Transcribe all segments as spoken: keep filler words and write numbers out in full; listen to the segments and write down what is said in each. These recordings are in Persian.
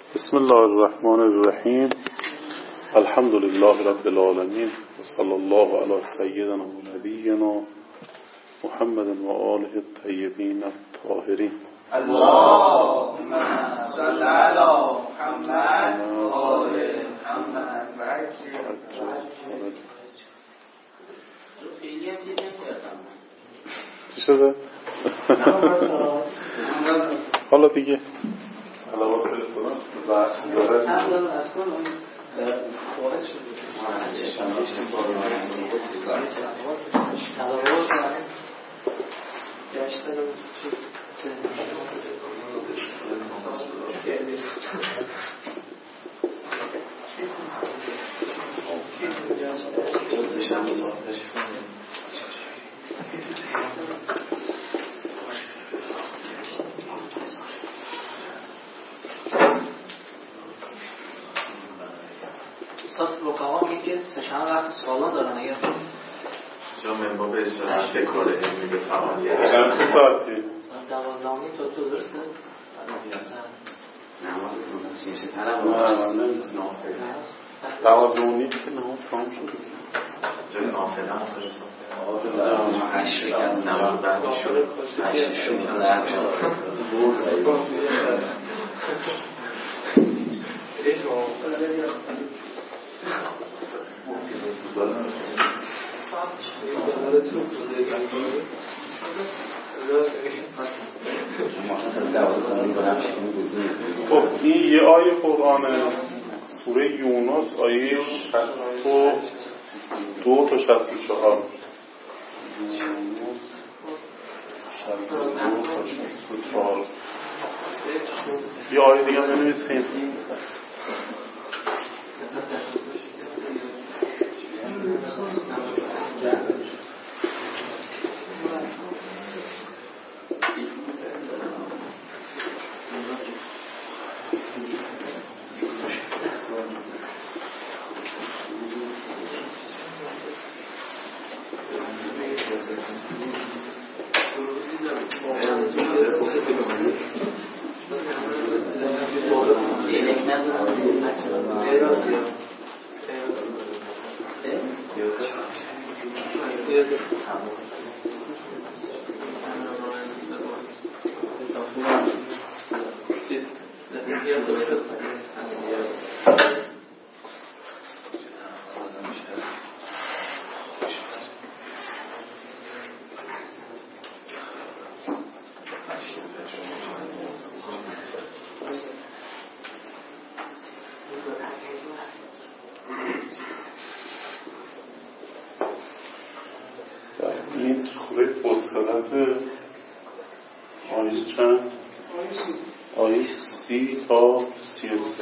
بسم الله الرحمن الرحیم. الحمد لله رب العالمین و صلی الله علی سیدنا و نبینا محمد و آله الطیبین الطاهرین. اللهم صل علی محمد و آل محمد و عجل. چی شده؟ حالا دیگه علاوه فرستادم و داره رفقا میگه که چند وقت سوالان دارن اگر جا منبا به استراحت کار علمی به فعالیت الان چه ساعتی؟ دوازده و نیم تا تو درسته؟ نمازتون هست میشه تنم دوازده و نیم که نماز تمام شد. جای نافله هم فرستان هشت بگم نماز بعدی شد هشت شد زرد شد خب این یه آیه قرآن سوره یونس آیه شصت و دو تا شصت و چهار شصت و دو تا شصت و چهار. یه آیه دیگه بنویسیم. این سوره فصلت آیه چند؟ آیه سی تا سی و سه.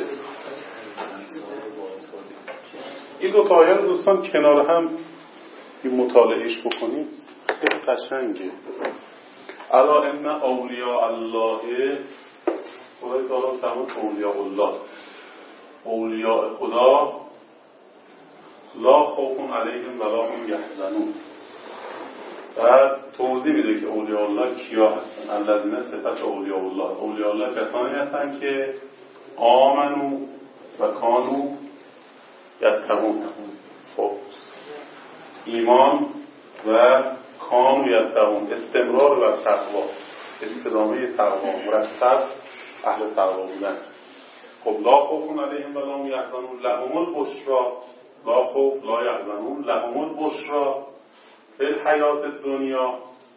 این دو تا آیه رو دوستان کنار هم این مطالعهش بکنید، خیلی قشنگه. الا ان اولیاء الله، خدای تعالی فرمود اولیاء الله، اولیاء خدا لا خوف علیهم ولا هم یحزنون. بعد توضیح میده که اولیاء الله کیا هستن. الذین صفت اولیاء الله، اولیاء الله کسانی هستن که آمنو و کانو یتقون. خب ایمان و کانو یتقون، استمرار و تقوا، استدامه تقوا، مرتب اهل تقوا بودن. خب لا خوف علیهم ولا هم یحزنون لهم البشری، لا خوف لا یحزنون لهم البشری فی الحیات الدنیا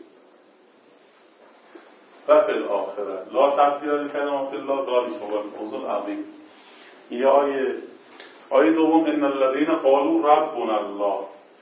و فی الاخره لا تبدیل لکلمات الله ذلک هو الفوز العظیم. این آیه آیه دوم ان الذین قالوا ربنا الله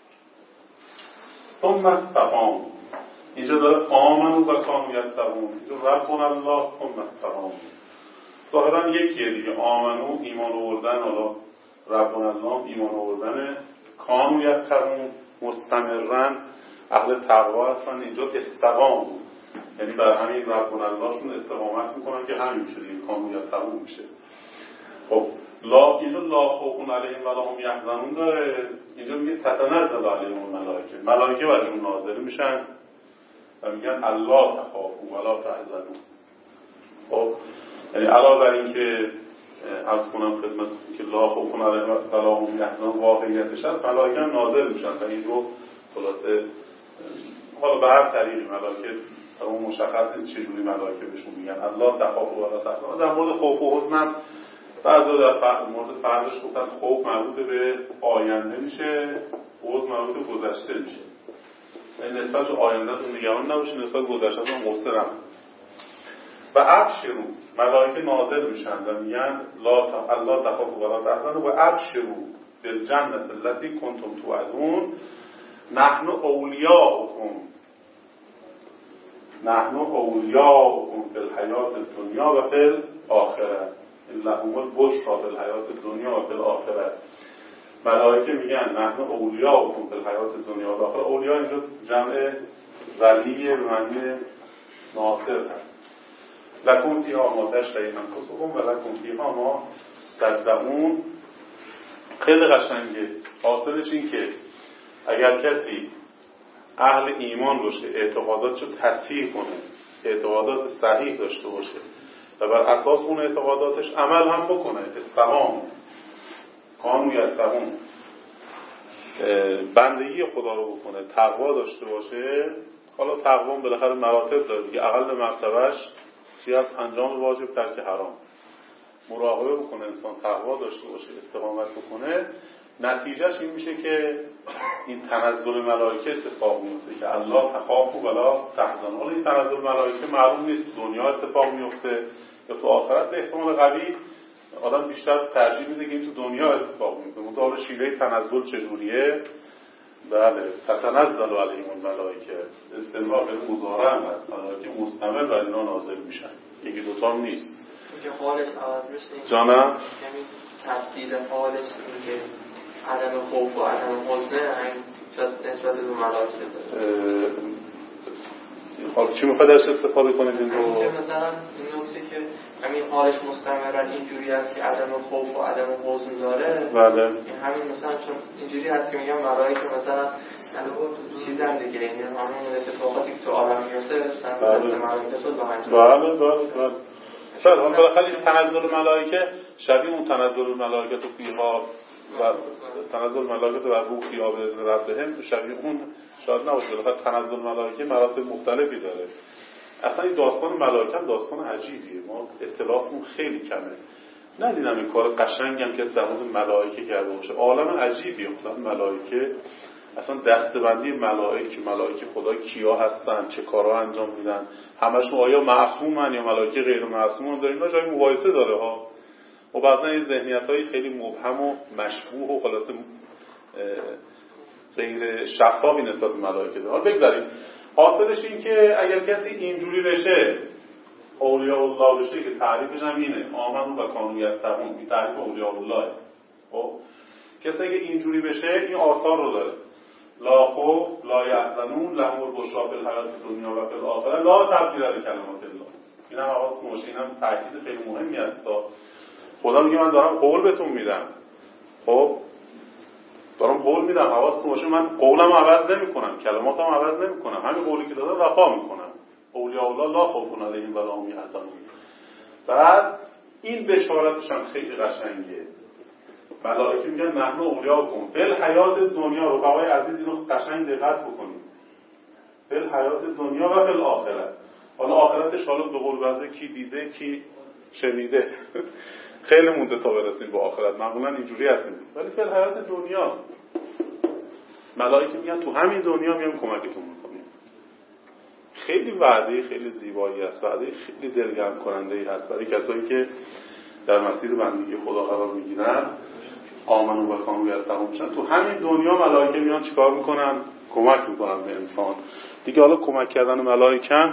ثم استقاموا. اینجا داره آمنوا و کانوا یتقون، اینجا ربنا الله ثم استقاموا. ظاهرا یکیه دیگه، آمنو ایمان آوردن، حالا ربنا الله ایمان آوردن، کانوا یتقون مستمرن اهل تقوا هستن. اینجا استقام بود، یعنی بر همین ربنا الله شون استقامت میکنن که همین میشه دیگه، کانوا یتقون میشه. خب لا اینجا لا خوف علیهم ولا هم یحزنون داره، اینجا میگه تتنزل علیهم الملائکه، ملائکه برشون نازل میشن و میگن الله تخافوا ولا تحزنوا. خب یعنی علاوه بر این که عرض کنم خدمت که لا خوف علیهم ولا هم یحزنون واقعیتش هست، ملائکه هم نازل میشن و این رو خلاصه حالا به هر طریقی ملائکه اون مشخص نیست چجوری ملائکه بهشون میگن الله تخاف ولا تحزن. در مورد خوف و حزن هم بعضی در مورد فرقش گفتن خوف مربوط به آینده میشه، حزن مربوط به گذشته میشه. یعنی نسبت به آیندهتون نگران نباشید، نسبت به گذشتهتون غصه نکنید. و ابشروا ملائکه نازل میشن و میگن لا الله تخاف ولا تحزن و ابشروا بالجنة التي کنتم توعدون نحن اولیاؤکم نحن اولیاؤکم فی الحیات الدنیا و فی الاخره لهم البشرى فی الحیات الدنیا و فی الاخره. ملائکه میگن نحن اولیاؤکم فی الحیات الدنیا و الاخره. اولیا اینجا جمع ولیه به معنی ناصر هست. لکم فیها ما تشتهی انفسکم و لکم فیها ما تدعون. خیلی قشنگه. حاصلش این که اگر کسی اهل ایمان باشه، اعتقاداتشو تصحیح کنه، اعتقادات صحیح داشته باشه و بر اساس اون اعتقاداتش عمل هم بکنه، استقام قانون یستقیم بندگی خدا رو بکنه، تقوا داشته باشه. حالا تقوا بالاخره مراتب داره دیگه، اقل مرتبهش چی از انجام واجب ترک حرام، مراقبه بکنه انسان، تقوا داشته باشه، استقامت بکنه. نتیجهش این میشه که این تنزل ملائکه اتفاق میفته که الله تخاف ولا تحزن. حالا این تنزل ملائکه معلوم نیست دنیا اتفاق میفته یا تو آخرت. به احتمال قوی آدم بیشتر ترجیح میده که این تو دنیا اتفاق میفته. مطابق شیوه تنزل چجوریه؟ بله تتنزل علیهم الملائکه، استمرار به مضارع هم هست، ملائکه مستمر بر اینا نازل میشن، یکی دوتا هم نیست. اینکه حالش عوض میشه جانم؟ یعنی تبدیل حالش اینکه عدم خوف و عدم حزنه شاید نسبت به ملائکه داره. حالا چی میخواد درش استفاده کنید این رو؟ اینکه مثلا این نکته که همین حالش مستمرن اینجوری هست که عدم خوف و عدم حزن داره. بله. این همین مثلا چون اینجوری هست که میگم ملائکه مثلا چیزن دیگه، یعنی همون اتفاقاتی که تو عالم میفته مثلا مثل ملائکه تو بهانه. بله بله بله. شاید هم بالاخره این تنزل ملائکه شبیه اون تنزل ملائکه تو فیها و تنزل ملائکه و روح فیها به اذن ربهم شبیه اون شاید نباشه. بالاخره تنزل ملائکه مراتب مختلفی داره. اصلا این داستان ملائکه داستان عجیبیه، ما اطلاعاتمون خیلی کمه. ندیدم این کار قشنگی هم که در مورد ملائکه کرده باشه. عالم عجیبیه. مثلا ملائکه اصلا دسته‌بندی ملائکه، ملائکه خدا کیا هستن، چه کارا انجام میدن، همشون آیا معصومن یا ملائکه غیر معصومن، داره اینا جای مقایسه داره ها. و بعضا این ذهنیت‌های خیلی مبهم و مشبوه و خلاصه غیر شفافی نسبت به ملائکه داره. حالا بگذاریم. حاصلش این که اگر کسی اینجوری بشه، اولیاء الله بشه، که تعریفش هم اینه، آمنو و کانوا یتقون، این تعریف اولیاء الله. خب کسی اگه اینجوری بشه این آثار رو داره. لا خوف لا یحزنون لهم البشری فی الحیاة الدنیا و فی الاخره لا تبدیل لکلمات الله. این هم حواستون باشه، این هم تاکید خیلی مهمی است. خدا میگه من دارم قول بهتون میدم. خب دارم قول میدم، حواستون باشه من قولم عوض نمیکنم، کلماتم عوض نمیکنم، همین قولی که دادم وفا میکنم. اولیاء الله لا خوف علیهم ولا هم یحزنون. بعد این بشارتش هم خیلی قشنگه. ملائکه میگن نحن اولیاؤکم فی الحیات دنیا. رفقای عزیز اینو قشنگ دقت بکنید. فی الحیات دنیا و فی الاخره. حالا آخرتش حالا به قول بعضی کی دیده کی شنیده. خیلی مونده تا برسیم به آخرت. معمولا اینجوری هستیم. ولی فی الحیات دنیا ملائکه میگن تو همین دنیا میام کمکتون میکنیم. خیلی وعده خیلی زیبایی است. وعده خیلی دلگرم کننده ای هست برای کسایی که در مسیر بندگی خدا قرار میگیرن، آمنو و کانوا یتقون میشن. تو همین دنیا ملائکه میان چیکار میکنن؟ کمک میکنن به انسان. دیگه حالا کمک کردن ملائکه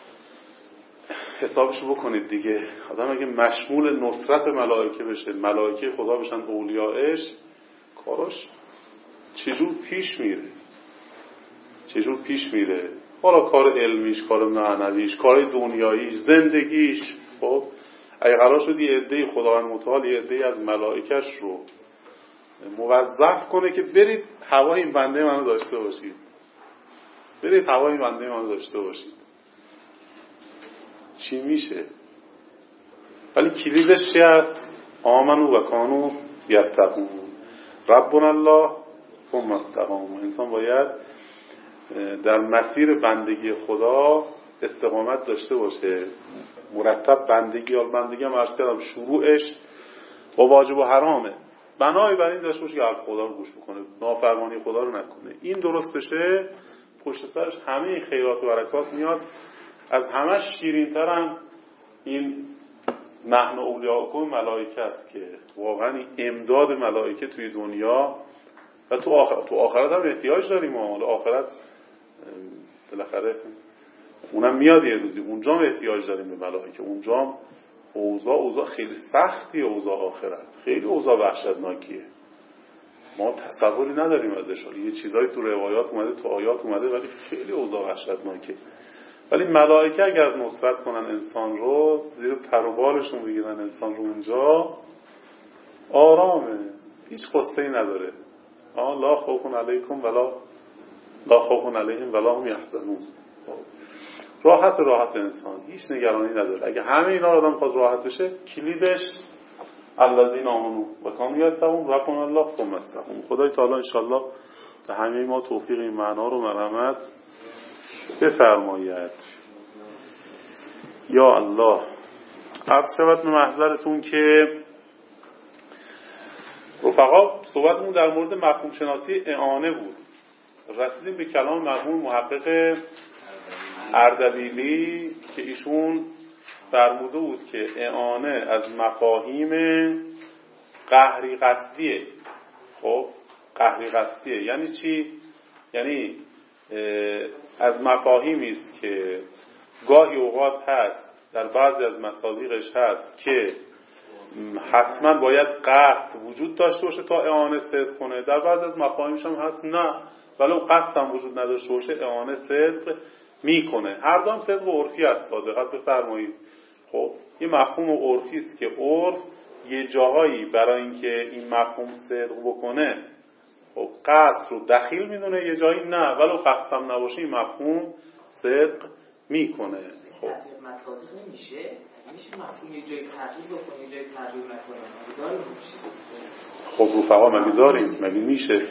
حسابشو بکنید دیگه. آدم اگه مشمول نصرت ملائکه بشه، ملائکه خدا بشن اولیاءش، کاراش چجور پیش میره چجور پیش میره حالا کار علمیش، کار معنویش، کار دنیاییش، زندگیش. خب اگه قرار شد یه عده خداوند متعال یه عده از ملائکش رو موظف کنه که برید هوای این بنده منو داشته باشید، برید هوای این بنده منو داشته باشید، چی میشه؟ ولی کلیدش چی هست؟ آمنوا و کانوا یتقون ربنا الله ثم استقاموا. انسان باید در مسیر بندگی خدا استقامت داشته باشه، مرتب بندگی. یا بندگی هم عرض کردم شروعش با واجب و حرامه، بنای بر این داشته باشه که حرف خدا رو گوش بکنه، نافرمانی خدا رو نکنه. این درست بشه، پشت سرش همه خیرات و برکات میاد. از همش شیرین‌ترن این نحن اولیاءکم ملائکه است که واقعا امداد ملائکه توی دنیا و تو آخرت، تو آخرت هم احتیاج داریم. ما آخرت بالاخره اونم میاد یه روزی، اونجا هم احتیاج داریم به ملائکه. اونجا هم اوضاع اوضاع خیلی سختی، اوضاع آخرت خیلی اوضاع وحشتناکیه، ما تصوری نداریم ازش. یه چیزایی تو روایات اومده، تو آیات اومده، ولی خیلی اوضاع وحشتناکه. ولی ملائکه اگر نصرت کنن انسان رو، زیر پر و بالشون بگیرن انسان رو، اونجا آرامه، هیچ قصه‌ای نداره. آه لا خوف علیکم ولا لا خوف علیهم ولا هم یحزنون. راحت راحت انسان، هیچ نگرانی نداره. اگه همه اینا آدم خواست راحت بشه، کلیدش الذین آمنوا و کانوا یتقون ربنا الله ثم استقاموا. خدای تعالی ان شاء الله به همه ما توفیق این معنا رو مرحمت بفرماید. یا الله. عرض شود به محضرتون که رفقا صحبتمون در مورد مفهوم شناسی اعانه بود. رسیدیم به کلام مرحوم محقق اردبیلی که ایشون فرموده بود که اعانه از مفاهیم قهری قصدیه. خب قهری قصدیه یعنی چی؟ یعنی از مفاهیمی است که گاهی اوقات هست، در بعضی از مصادیقش هست که حتما باید قصد وجود داشته باشه تا اعانه صدق کنه، در بعضی از مفاهیمش هم هست نه، ولی قصد هم وجود نداشته باشه اعانه صدق میکنه. هر دام صدق و عرفی است، دقت بفرمایید. خب یه مفهوم عرفی است که عرف یه جاهایی برای اینکه این مفهوم صدق بکنه خب قصد رو دخیل میدونه، یه جایی نه، ولی قصد هم نباشه این مفهوم صدق میکنه. خب مصادیق نمیشه، میشه مفهوم یه جایی تغییر بکنه یه جایی تغییر نکنه. مگه داریم خب رفقا مگه داریم؟ مگه میشه؟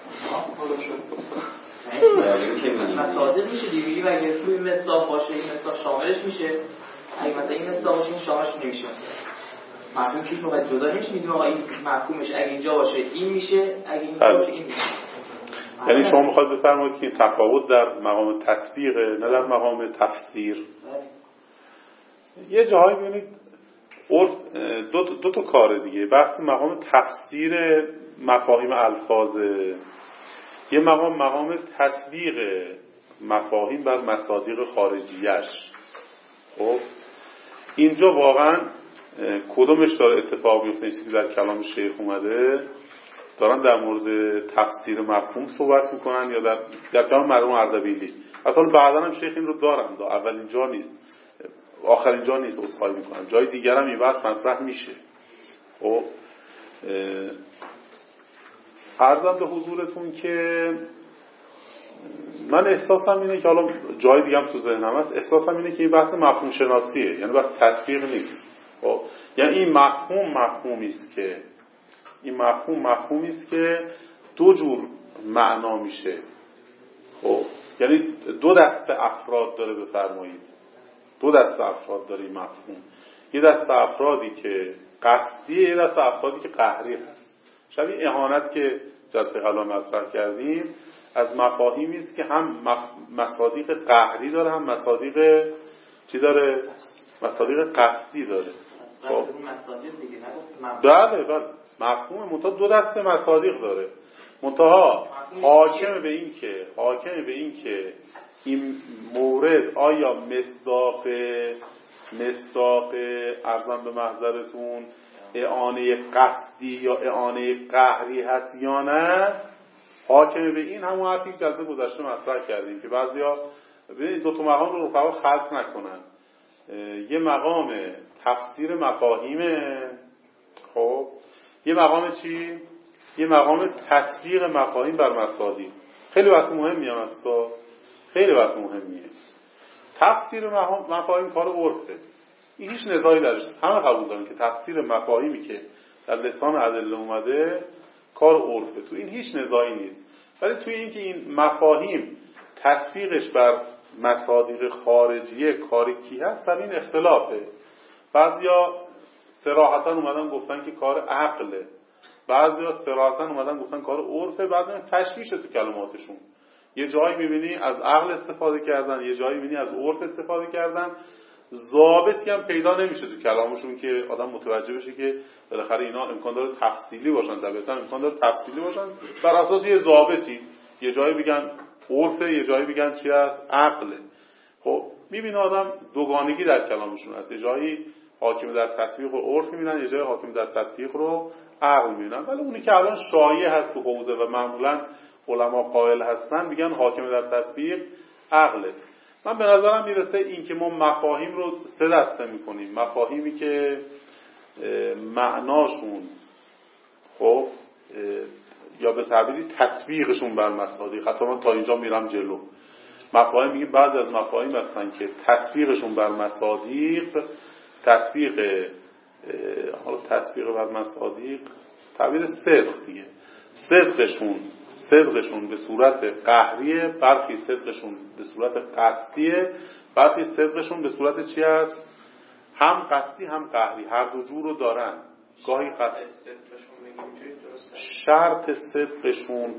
مصادیق میشه دیگه. اگه توی مصداق باشه این مصداق شاملش میشه، اگه مثلا این مصداق باشه این شاملش نمیشه. مفهوم کیش موقع جدا نمیشه، میدونم آقا این مفهومش اگه اینجا باشه این میشه، اگه اینجا باشه این میشه. یعنی شما میخواید بفرمایید که این تفاوت در مقام تطبیق نه در مقام تفسیر. یه جاهایی ببینید عرف دو, دو تا کاره دیگه. بحث مقام تفسیر مفاهیم الفاظه، یه مقام مقام تطبیق مفاهیم بر مصادیق خارجیش. خب اینجا واقعا کدومش داره اتفاق میفته؟ این چیزی در کلام شیخ اومده، دارن در مورد تفسیر مفهوم صحبت میکنن یا در در کلام مرحوم اردبیلی؟ حتی بعدا هم شیخ این رو دارن، دا اول اینجا نیست، آخر اینجا نیست، اصحایی میکنن، جای دیگر هم این بحث مطرح میشه. خب عرضم به حضورتون که من احساسم اینه که حالا جای دیگه هم تو ذهنم هست، احساسم اینه که این بحث مفهوم شناسیه، یعنی بحث تطبیق نیست. خب یعنی این مفهوم مفهومی است که این مفهوم مفهومی است که دو جور معنا میشه. خب یعنی دو دسته افراد داره، بفرمایید دو دسته افراد داره این مفهوم. یه دسته افرادی که قصدیه، یه دسته افرادی که قهری هست. شبیه اهانت که جلسه قبل مطرح کردیم، از مفاهیمی است که هم مصادیق قهری داره هم مصادیق چی داره؟ مصادیق قصدی داره. خب بله بله مفهوم منتها دو دسته مصادیق داره، منتها حاکم به این که حاکم به این که این مورد آیا مصداق مصداق ارزم به محضرتون اعانه قصدی یا اعانه قهری هست یا نه، حاکم به این همون حرفی که جلسه گذشته مطرح کردیم که بعضیا ببینید دو تا مقام رو رفقا خلط نکنن. یه مقام تفسیر مفاهیمه، خب یه مقام چی؟ یه مقام تطبیق مفاهیم بر مصادیق. خیلی بحث مهمی هم هست، خیلی بحث مهمیه. تفسیر مفاهیم کار عرفه، این هیچ نزاعی درش نیست، همه قبول دارن که تفسیر مفاهیمی که در لسان ادله اومده کار عرفه، تو این هیچ نزاعی نیست. ولی توی این که این مفاهیم تطبیقش بر مصادیق خارجیه کار کی هست، سر این اختلافه. بعضیا صراحتا اومدن گفتن که کار عقله، بعضیا صراحتا اومدن گفتن کار عرفه، بعضیا تشویشه تو کلماتشون. یه جایی میبینی از عقل استفاده کردن، یه جایی میبینی از عرف استفاده کردن، ضابطی هم پیدا نمیشه تو کلامشون که آدم متوجه بشه که بالاخره اینا امکان داره تفصیلی باشن، طبعا امکان داره تفصیلی باشن بر اساس یه ضابطی. یه جایی بگن عرفه، یه جایی بگن چی هست؟ عقله. خب میبینه آدم دوگانگی در کلامشون هست، یه جایی حاکم در تطبیق و عرف میبینن، یه جایی حاکم در تطبیق رو عقل میبینن. ولی اونی که الان شایع هست تو حوزه و معمولا علما قائل هستن میگن حاکم در تطبیق عقله. من به نظرم میرسه این که ما مفاهیم رو سه دسته میکنیم. مفاهیمی که معناشون خب یا به تعبیری تطبیقشون بر مصادیق، حتی من تا اینجا میرم جلو. مفاهیم میگیم بعضی از مفاهیم هستن که تطبیقشون بر مصادیق، تطبیق حالا تطبیق بر مصادیق تعبیر صدق دیگه، صدقشون صدقشون به صورت قهریه، برخی صدقشون به صورت قصدیه، برخی صدقشون به صورت چی هست؟ هم قصدی هم قهری، هر دو جور رو دارن. گاهی قصد شرط صدقشون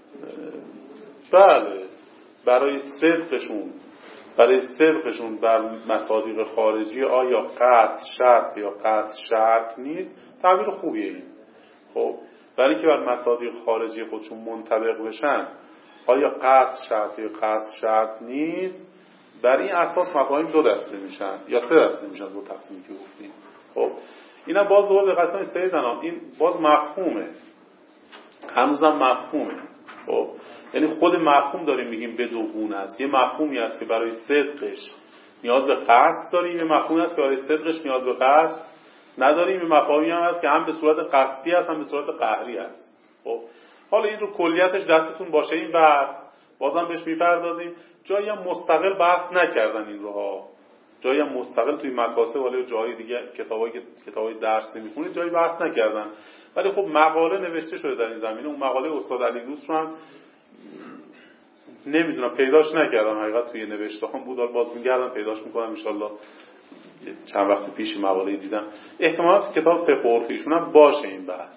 بله برای صدقشون برای صدقشون بر مصادیق خارجی آیا قصد شرط یا قصد شرط نیست، تعبیر خوبیه این. خب برای که بر مصادیق خارجی خودشون منطبق بشن آیا قصد شرط یا قصد شرط نیست، بر این اساس مفاهیم دو دسته میشن یا سه دسته میشن، دو تقسیمی که گفتیم. خب اینم باز دوباره دقت کنید سیدنام، این باز مفهومه، هنوزم مفهومه. خب یعنی خود مفهوم داریم میگیم به دو گونه است. یه مفهومی است که برای صدقش نیاز به قصد داریم، یه مفهومی است که برای صدقش نیاز به قصد نداریم، یه مفاهیمی هم هست که هم به صورت قصدی است هم به صورت قهری است. خب حالا این رو کلیتش دستتون باشه این بحث، بازم بهش میپردازیم. جایی هم مستقل بحث نکردن این رو ها، جایی هم مستقل توی مکاسب ولی جایی دیگه کتابای کتابای درس نمیخونید جایی بحث نکردن، ولی خب مقاله نوشته شده در این زمینه. اون مقاله استاد علی دوست رو هم نمیدونم پیداش نکردم، حقیقت توی نوشته هم بود، باز میگردم پیداش میکنم ان شاءالله. چند وقت پیش مقاله دیدم، احتمالاً تو کتاب فقه و عرفیشون هم باشه این بحث.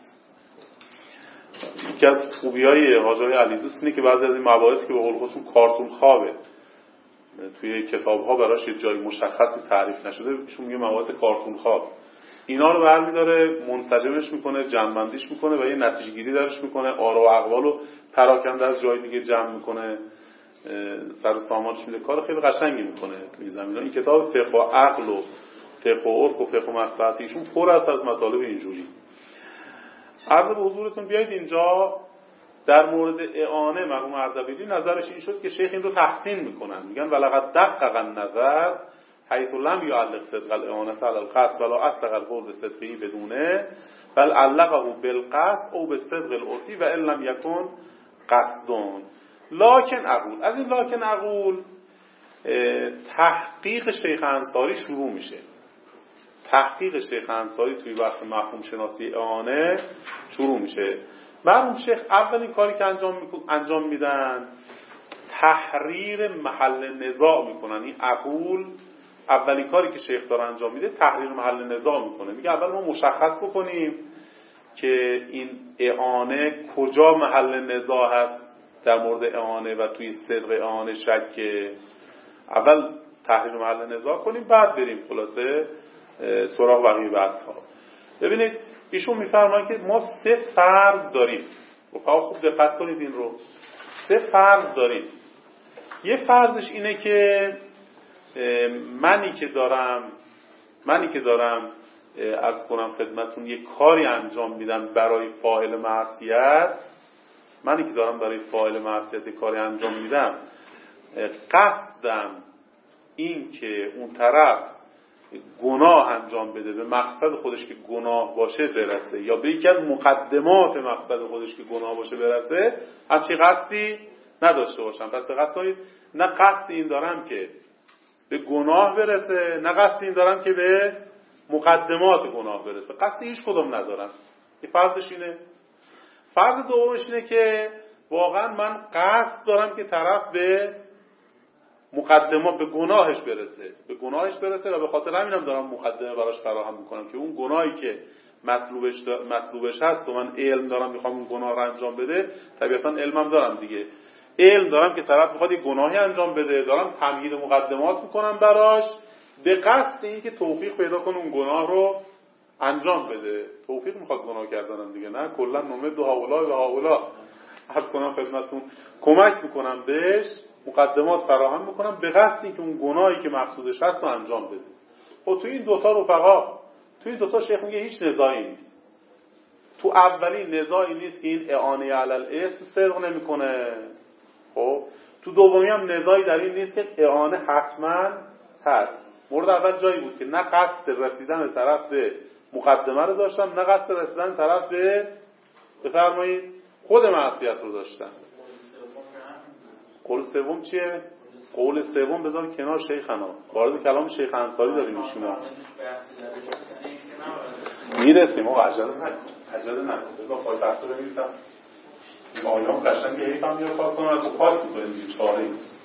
یکی از خوبیای حاجی علی دوست اینه که بعضی از این مباحث که به قول خودشون کارتون خوابه توی کتاب‌ها براش یه جای مشخصی تعریف نشده، ایشون میگه مباحث کارتون خواب، اینا رو برمی‌داره منسجمش میکنه، جمع‌بندیش میکنه و یه نتیجه‌گیری درش میکنه، آرا و اقوال رو پراکنده از جای دیگه جمع میکنه، سر سامانش میده، کار خیلی قشنگی میکنه توی زمینه. این کتاب فقه و عقل و فقه و عرف و فقه و مصلحت ایشون پر است از مطالب اینجوری. عرض به حضورتون بیایید اینجا در مورد اعانه مرحوم اردبیلی نظرش این شد که شیخ این رو تحسین میکنن، میگن ولقد دقق النظر حیث لم یعلق صدق الاعانه علی القصد ولا اطلق القول بصدقه بدونه بل علقه بالقصد او بالصدق العرفی و ان لم یکن قصدون. لکن اقول، از این لکن اقول تحقیق شیخ انصاری شروع میشه. تحقیق شیخ انصاری توی بحث مفهوم شناسی اعانه شروع میشه. مرحوم شیخ اولین کاری که انجام انجام میدن تحریر محل نزاع میکنن. این اقول اولین کاری که شیخ داره انجام میده تحریر محل نزاع میکنه. میگه اول ما مشخص بکنیم که این اعانه کجا محل نزاع هست در مورد اعانه و توی صدق اعانه شک، اول تحریر محل نزاع کنیم بعد بریم خلاصه سراغ بقیه بحث ها. ببینید ایشون میفرماید که ما سه فرض داریم، رفقا خوب دقت کنید این رو، سه فرض داریم. یه فرضش اینه که منی که دارم منی که دارم عرض کنم خدمتون یک کاری انجام میدم برای فاعل معصیت، منی که دارم برای فاعل معصیت کاری انجام میدم قصدم این که اون طرف گناه انجام بده، به مقصد خودش که گناه باشه برسه، یا به یکی از مقدمات مقصد خودش که گناه باشه برسه، همچی قصدی نداشته باشم. پس دقت کنید، نه قصد این دارم که به گناه برسه، نه قصد این دارم که به مقدمات گناه برسه، قصد هیچ کدوم ندارم. این فرضش اینه. فرض دومش اینه که واقعا من قصد دارم که طرف به مقدمات به گناهش برسه به گناهش برسه و به خاطر همینم دارم مقدمه براش فراهم میکنم که اون گناهی که مطلوبش مطلوبش هست و من علم دارم میخوام اون گناه رو انجام بده، طبیعتا علمم دارم دیگه، علم دارم که طرف میخواد یه گناهی انجام بده، دارم تمهید مقدمات میکنم براش به قصد اینکه توفیق پیدا کنه اون گناه رو انجام بده. توفیق میخواد گناه کردنم دیگه، نه کلا نمد و هاولا و هاولا عرض کنم خدمتتون کمک میکنم بهش، مقدمات فراهم میکنم به قصد اینکه اون گناهی که مقصودش هست رو انجام بده. خب تو این دوتا رفقا، تو این دوتا شیخ میگه هیچ نزاعی نیست. تو اولین نزاعی نیست که این اعانه علی الاسم صدق نمیکنه. خب تو دومی هم نزاعی در این نیست که اعانه حتما هست. مورد اول جایی بود که نه قصد رسیدن طرف به مقدمه رو داشتن، نه قصد رسیدن طرف به بفرمایید خود معصیت رو داشتن. قول سوم چیه؟ قول سوم بذار کنار شیخنا، وارد کلام شیخ انصاری داریم میشیم. میرسیم آقا، عجله نکن عجله نکن بذار پای تخته بنویسم. این آیام قشنگ حیفم میاد کار کنم تو خاک می‌کنیم چاره نیست.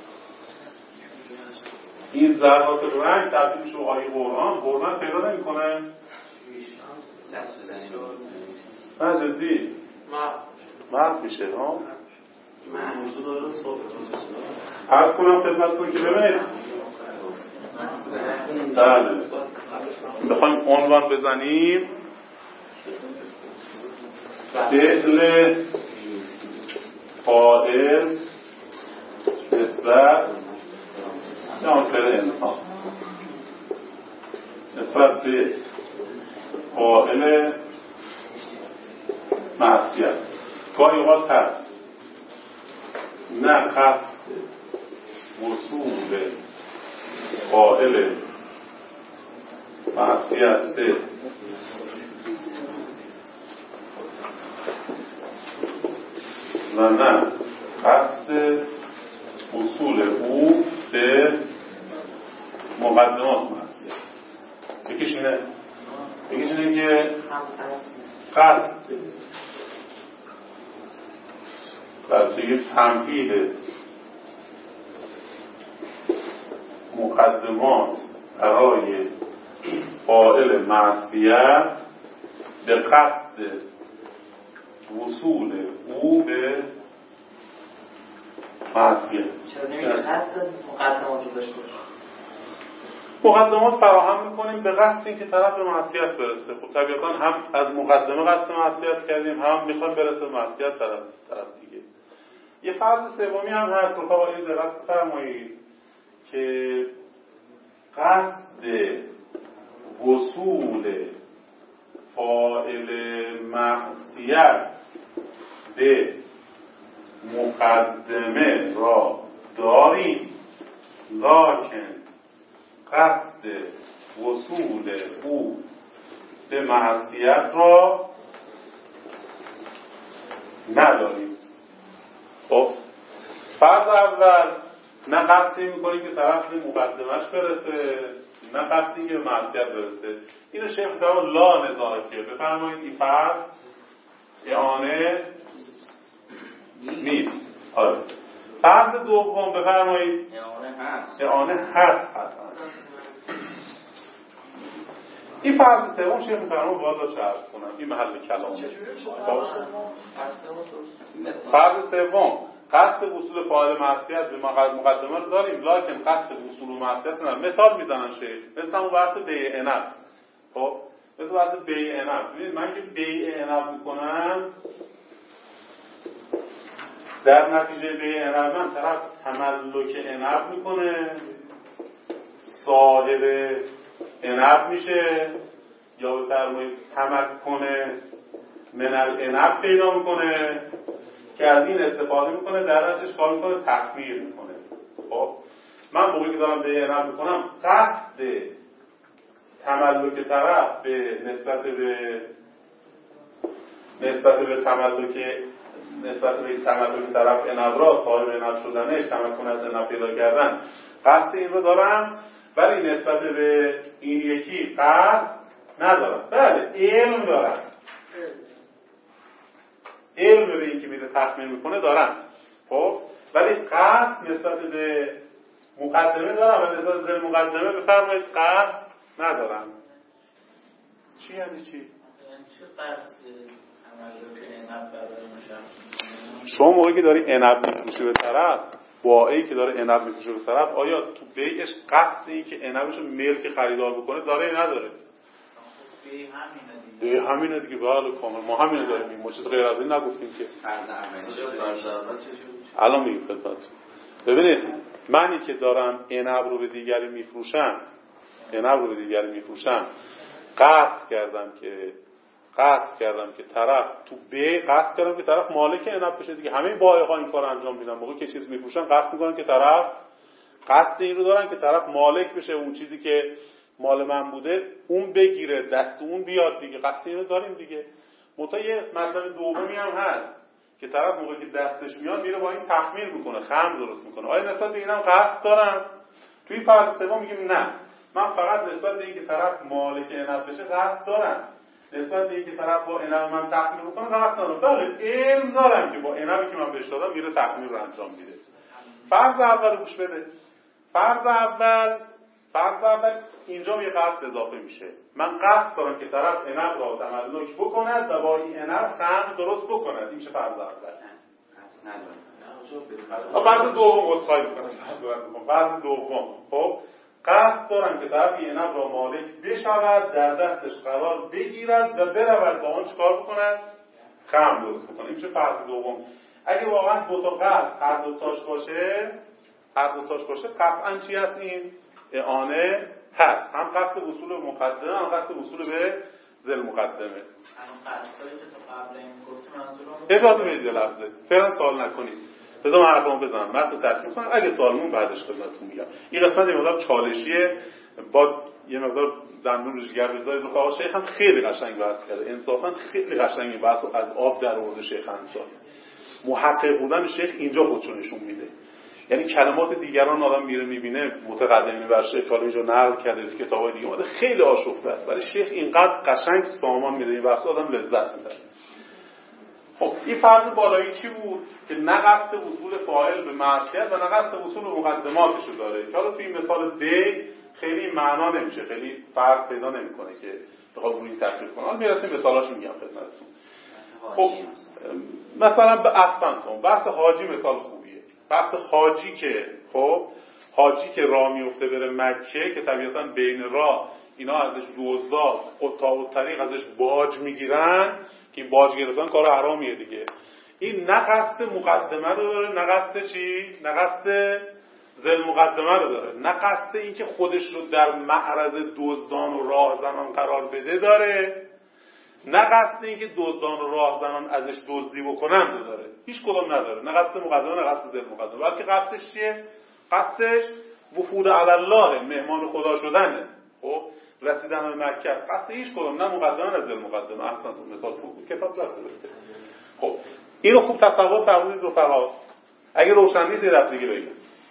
این ذرات رنگ تبدیل میشه به آیه قرآن، قرآن پیدا نمی‌کنه. دست بزنید نه جدی محو میشه ها. موضوع داره صحبت عرض کنم خدمتتون که ببینید بله بخوایم عنوان بزنیم فعل فاعل نسبت یا فعل انسان نسبت به فاعل معصیت. گاهی اوقات هست نه قصد وصول فاعل معصیت به و نه قصد وصول او به مقدمات معصیت. یکیش اینه یکیش اینه که قصد در یک تمهید مقدمات برای فاعل معصیت به قصد وصول او به معصیت. چرا نمیگه قصد مقدمات رو داشته باشه؟ مقدمات فراهم میکنیم به قصد اینکه طرف به معصیت برسه. خب طبیعتا هم از مقدمه قصد معصیت کردیم، هم میخوام برسه به معصیت طرف طرف دیگه. یه فرض سومی هم هست، رفقا این دقت فرمایید که قصد وصول فاعل معصیت به مقدمه را داریم، لکن قصد وصول او به معصیت را نداریم. خب فرض اول نه قصدی میکنیم که طرف به مقدمش برسه، نه قصدی که به معصیت برسه. اینو شیخ فرمان لا نزاع کرد. بفرمایید این فرض اعانه نیست. آره. فرض دوم بفرمایید اعانه هست. اعانه هست حتما. این فرض سوم شیخ فرمان باید چه عرض کنم، این محل کلامه. فرض سوم قصد وصول فاعل معصیت به مقدمه رو داریم، لکن قصد وصول معصیت نداریم. مثال میزنن شیخ، مثل اون بحث بیع عنب. خب مثل بحث بیع عنب. ببینید من که بیع عنب میکنم، در نتیجه بیع عنب من طرف تملک عنب میکنه، صاحب عنب میشه، یا بفرمایید تمکن من العنب پیدا میکنه که از این استفاده میکنه، در نتیجه کار میکنه تخمیر میکنه. خب من موقعی که دارم به عنب میکنم قصد تملک طرف به نسبت به نسبت به تملک نسبت به تملک طرف عنب را، صاحب عنب شدنش، تمکن از عنب پیدا کردن، قصد این رو دارم، ولی نسبت به این یکی قصد ندارم. بله علم دارم، علم به این که میره تخمین میکنه دارن، خب ولی قصد نسبت به مقدمه دارن و نسبت به مقدمه بفرمایید قصد ندارن. چی یعنی چی؟ یعنی چه قصد عملیات عنب برای مشخص؟ شما موقعی که داری عنب میفروشی به طرف، بائعی که داره عنب میفروشه به طرف، آیا تو بیعش قصد این که عنبشو ملک خریدار بکنه داره یا نداره؟ به همینه دیگه. به همینه دیگه. بله کامل ما همینه داریم. ما چیز غیر از این نگفتیم که. الان میگم خدمتتون. ببینید منی که دارم عنب رو به دیگری میفروشم، عنب رو به دیگری میفروشم، قصد کردم که قصد کردم که طرف تو به قصد کردم که طرف مالک عنب بشه دیگه. همه بایع‌ها این کارو انجام میدن. موقعی که چیز میفروشن قصد میکنن که طرف قصد این رو دارن که طرف مالک بشه، اون چیزی که مال من بوده اون بگیره، دست اون بیاد دیگه. قصد این رو داریم دیگه. منتها یه مطلب دومی هم هست که طرف موقعی که دستش میاد میره با این تخمیر میکنه، خمر درست میکنه. آیا نسبت به اینم قصد دارم؟ توی فرض سوم میگیم نه، من فقط نسبت به اینکه طرف مالک عنب بشه قصد دارم. نسبت به اینکه طرف با عنب من تخمیر بکنه قصد دارم. بله علم دارم که با عنبی که من بهش دادم میره تخمیر رو انجام میده. فرض اول گوش بده. فرض اول فرض اول اینجا یه قصد اضافه میشه. من قصد دارم که طرف عنب را تملک بکند و با این عنب خمر درست بکند. این میشه فرض اول. فرض دوم اصخایی میکنم. فرض دوم خب قصد دارم که طرف این عنب را مالک بشود، در دستش قرار بگیرد و برود با آن چیکار بکند؟ خمر درست بکنه. این میشه فرض دوم. اگه واقعا دو تا قصد هر دو تاش باشه، هر دو تاش باشه قطعا چی هست؟ این اعانه هست. هم قصد وصول به مقدمه، هم قصد وصول به ذل مقدمه. الان قصدایی که تو قبل این گفتم منظورم اجازه بدید لحظه. فعلا سوال نکنید. بذار من حرفمو بزنم. متن ترجمه کنم. اگه سوالمون بعدش خدمتتون میگم. این قسمت یه مقدار چالشیه. با یه مقدار دندون رو جگر بذارید. رو آقا شیخ هم خیلی قشنگ بحث کرده. انصافا خیلی قشنگ بحث از آب در آورده شیخ انصاری. محقق بودن شیخ اینجا خودشو نشون میده. یعنی کلمات دیگران آدم میره میبینه متقدمین بر شیخ حالا اینجا نقل کرده تو کتابای دیگه اومده خیلی آشفته است، ولی شیخ اینقدر قشنگ سامان میده این بحث آدم لذت میبره. خب این فرض بالایی چی بود؟ که نه قصد وصول فاعل به معصیت و نه قصد وصول به مقدماتش رو داره. که حالا تو این مثال دی خیلی معنا نمیشه، خیلی فرق پیدا نمیکنه که بخواد روی تفسیر کنه. حالا میرسیم مثالاشو میگم خدمتتون. خب مثلا به احسنتون بحث حاجی مثال خوبیه. بحث حاجی که خب حاجی که راه میفته بره مکه که طبیعتاً بین راه اینا ازش دزدا قطاع الطریق ازش باج میگیرن که این باج گرفتن کار حرامیه دیگه. این نه قصد مقدمه رو داره، نه قصد چی؟ نه قصد ذل مقدمه رو داره، نه قصد این که خودش رو در معرض دزدان و راهزنان قرار بده داره، نه قصد این که دزدان و راهزنان ازش دزدی بکنن رو داره. هیچ کدوم نداره. نه قصد مقدمه نه قصد ذل مقدمه. بلکه قصدش چیه؟ قصدش وفود علی الله، مهمان خدا شدنه. خب رسیدن به مکه است. قصد هیچ کدوم نه مقدمه نه ذل مقدمه. اصلا تو مثال خوب کتاب داره. خب اینو خوب تصور فرمودید رفقا. اگه روشن نیست یه دفعه دیگه بگم.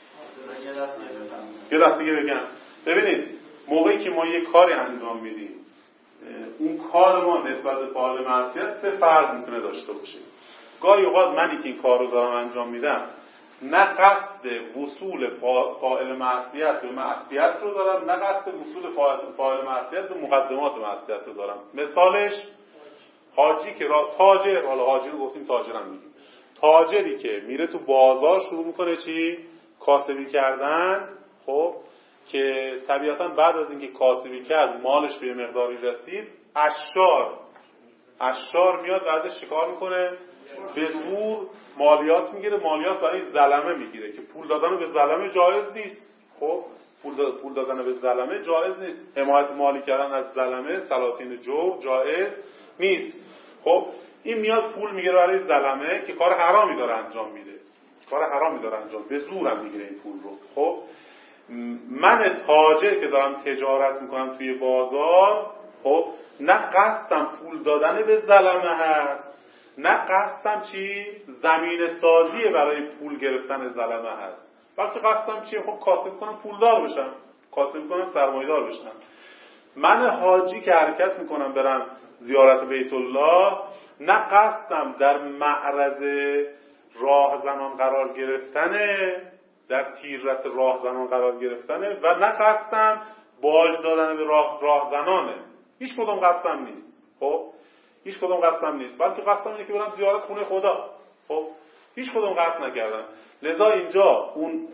یه دفعه دیگه بگم. ببینید موقعی که ما یه کاری انجام میدیم اون کار ما نسبت به فاعل معصیت سه فرض میتونه داشته باشه. گاهی اوقات منی که این کار رو دارم انجام میدم نه قصد وصول فاعل معصیت به معصیت رو دارم، نه قصد وصول فاعل معصیت به مقدمات معصیت رو دارم. مثالش حاجی که را تاجر، حالا حاجی رو گفتیم تاجرم میگیم، تاجری که میره تو بازار شروع میکنه چی؟ کاسبی کردن. خب که طبیعتا بعد از اینکه کاسبی کرد مالش به مقداری رسید، اشار اشار میاد و ازش چیکار میکنه؟ به زور مالیات میگیره. مالیات برای ظلمه میگیره که پول دادن به ظلمه جایز نیست. خب پول, داد... پول دادن به ظلمه جایز نیست. حمایت مالی کردن از ظلمه سلاطین جور جایز نیست. خب این میاد پول میگیره برای ظلمه که کار حرامی داره انجام میده. کار حرامی داره انجام به زور هم میگیره این پول رو. خب من تاجر که دارم تجارت میکنم توی بازار، خب نه قصدم پول دادن به ظلمه هست، نه قصدم چی؟ زمین سازی برای پول گرفتن ظلمه هست. بلکه قصدم چیه؟ خب کاسب کنم پولدار بشم، کاسب کنم سرمایه‌دار بشم. من حاجی که حرکت میکنم برم زیارت بیت الله نه قصدم در معرض راهزنان قرار گرفتنه، در تیررس راهزنان قرار گرفتنه و نه قصدم باج دادن به راه راهزنانه. هیچ کدوم قصدم نیست. خب هیچ کدوم قصدم نیست، بلکه قصدم اینه که برم زیارت خونه خدا. خب هیچ کدوم قصد نکردم. لذا اینجا اون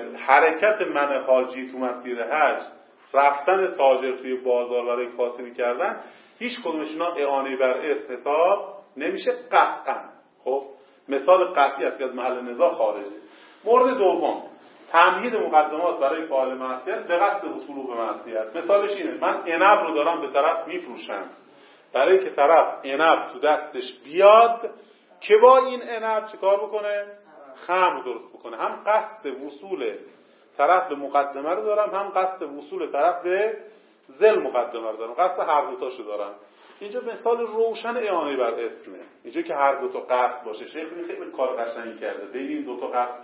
حرکت من حاجی تو مسیر حج، رفتن تاجر توی بازار برای کاسبی کردن، هیچ کدومش اینا اعانه بر اسم حساب نمیشه قطعا. خب مثال قطعی است که از محل نزاع خارجه. مورد دوم، تمهید مقدمات برای فاعل معصیت به قصد وصول به معصیت. مثالش اینه، من عنب رو دارم به طرف میفروشم برای که طرف عنب تو دستش بیاد که با این عنب چه کار بکنه؟ خمر درست بکنه. هم قصد وصول طرف به مقدمه رو دارم، هم قصد وصول طرف به ذل مقدمه رو دارم. قصد هر دو تاشو دارم. اینجا مثال روشن اعانه بر اسمه. اینجا که هر دو تا قصد باشه، شیخ خیلی کار قشنگی کرده. بین این دو تا قصد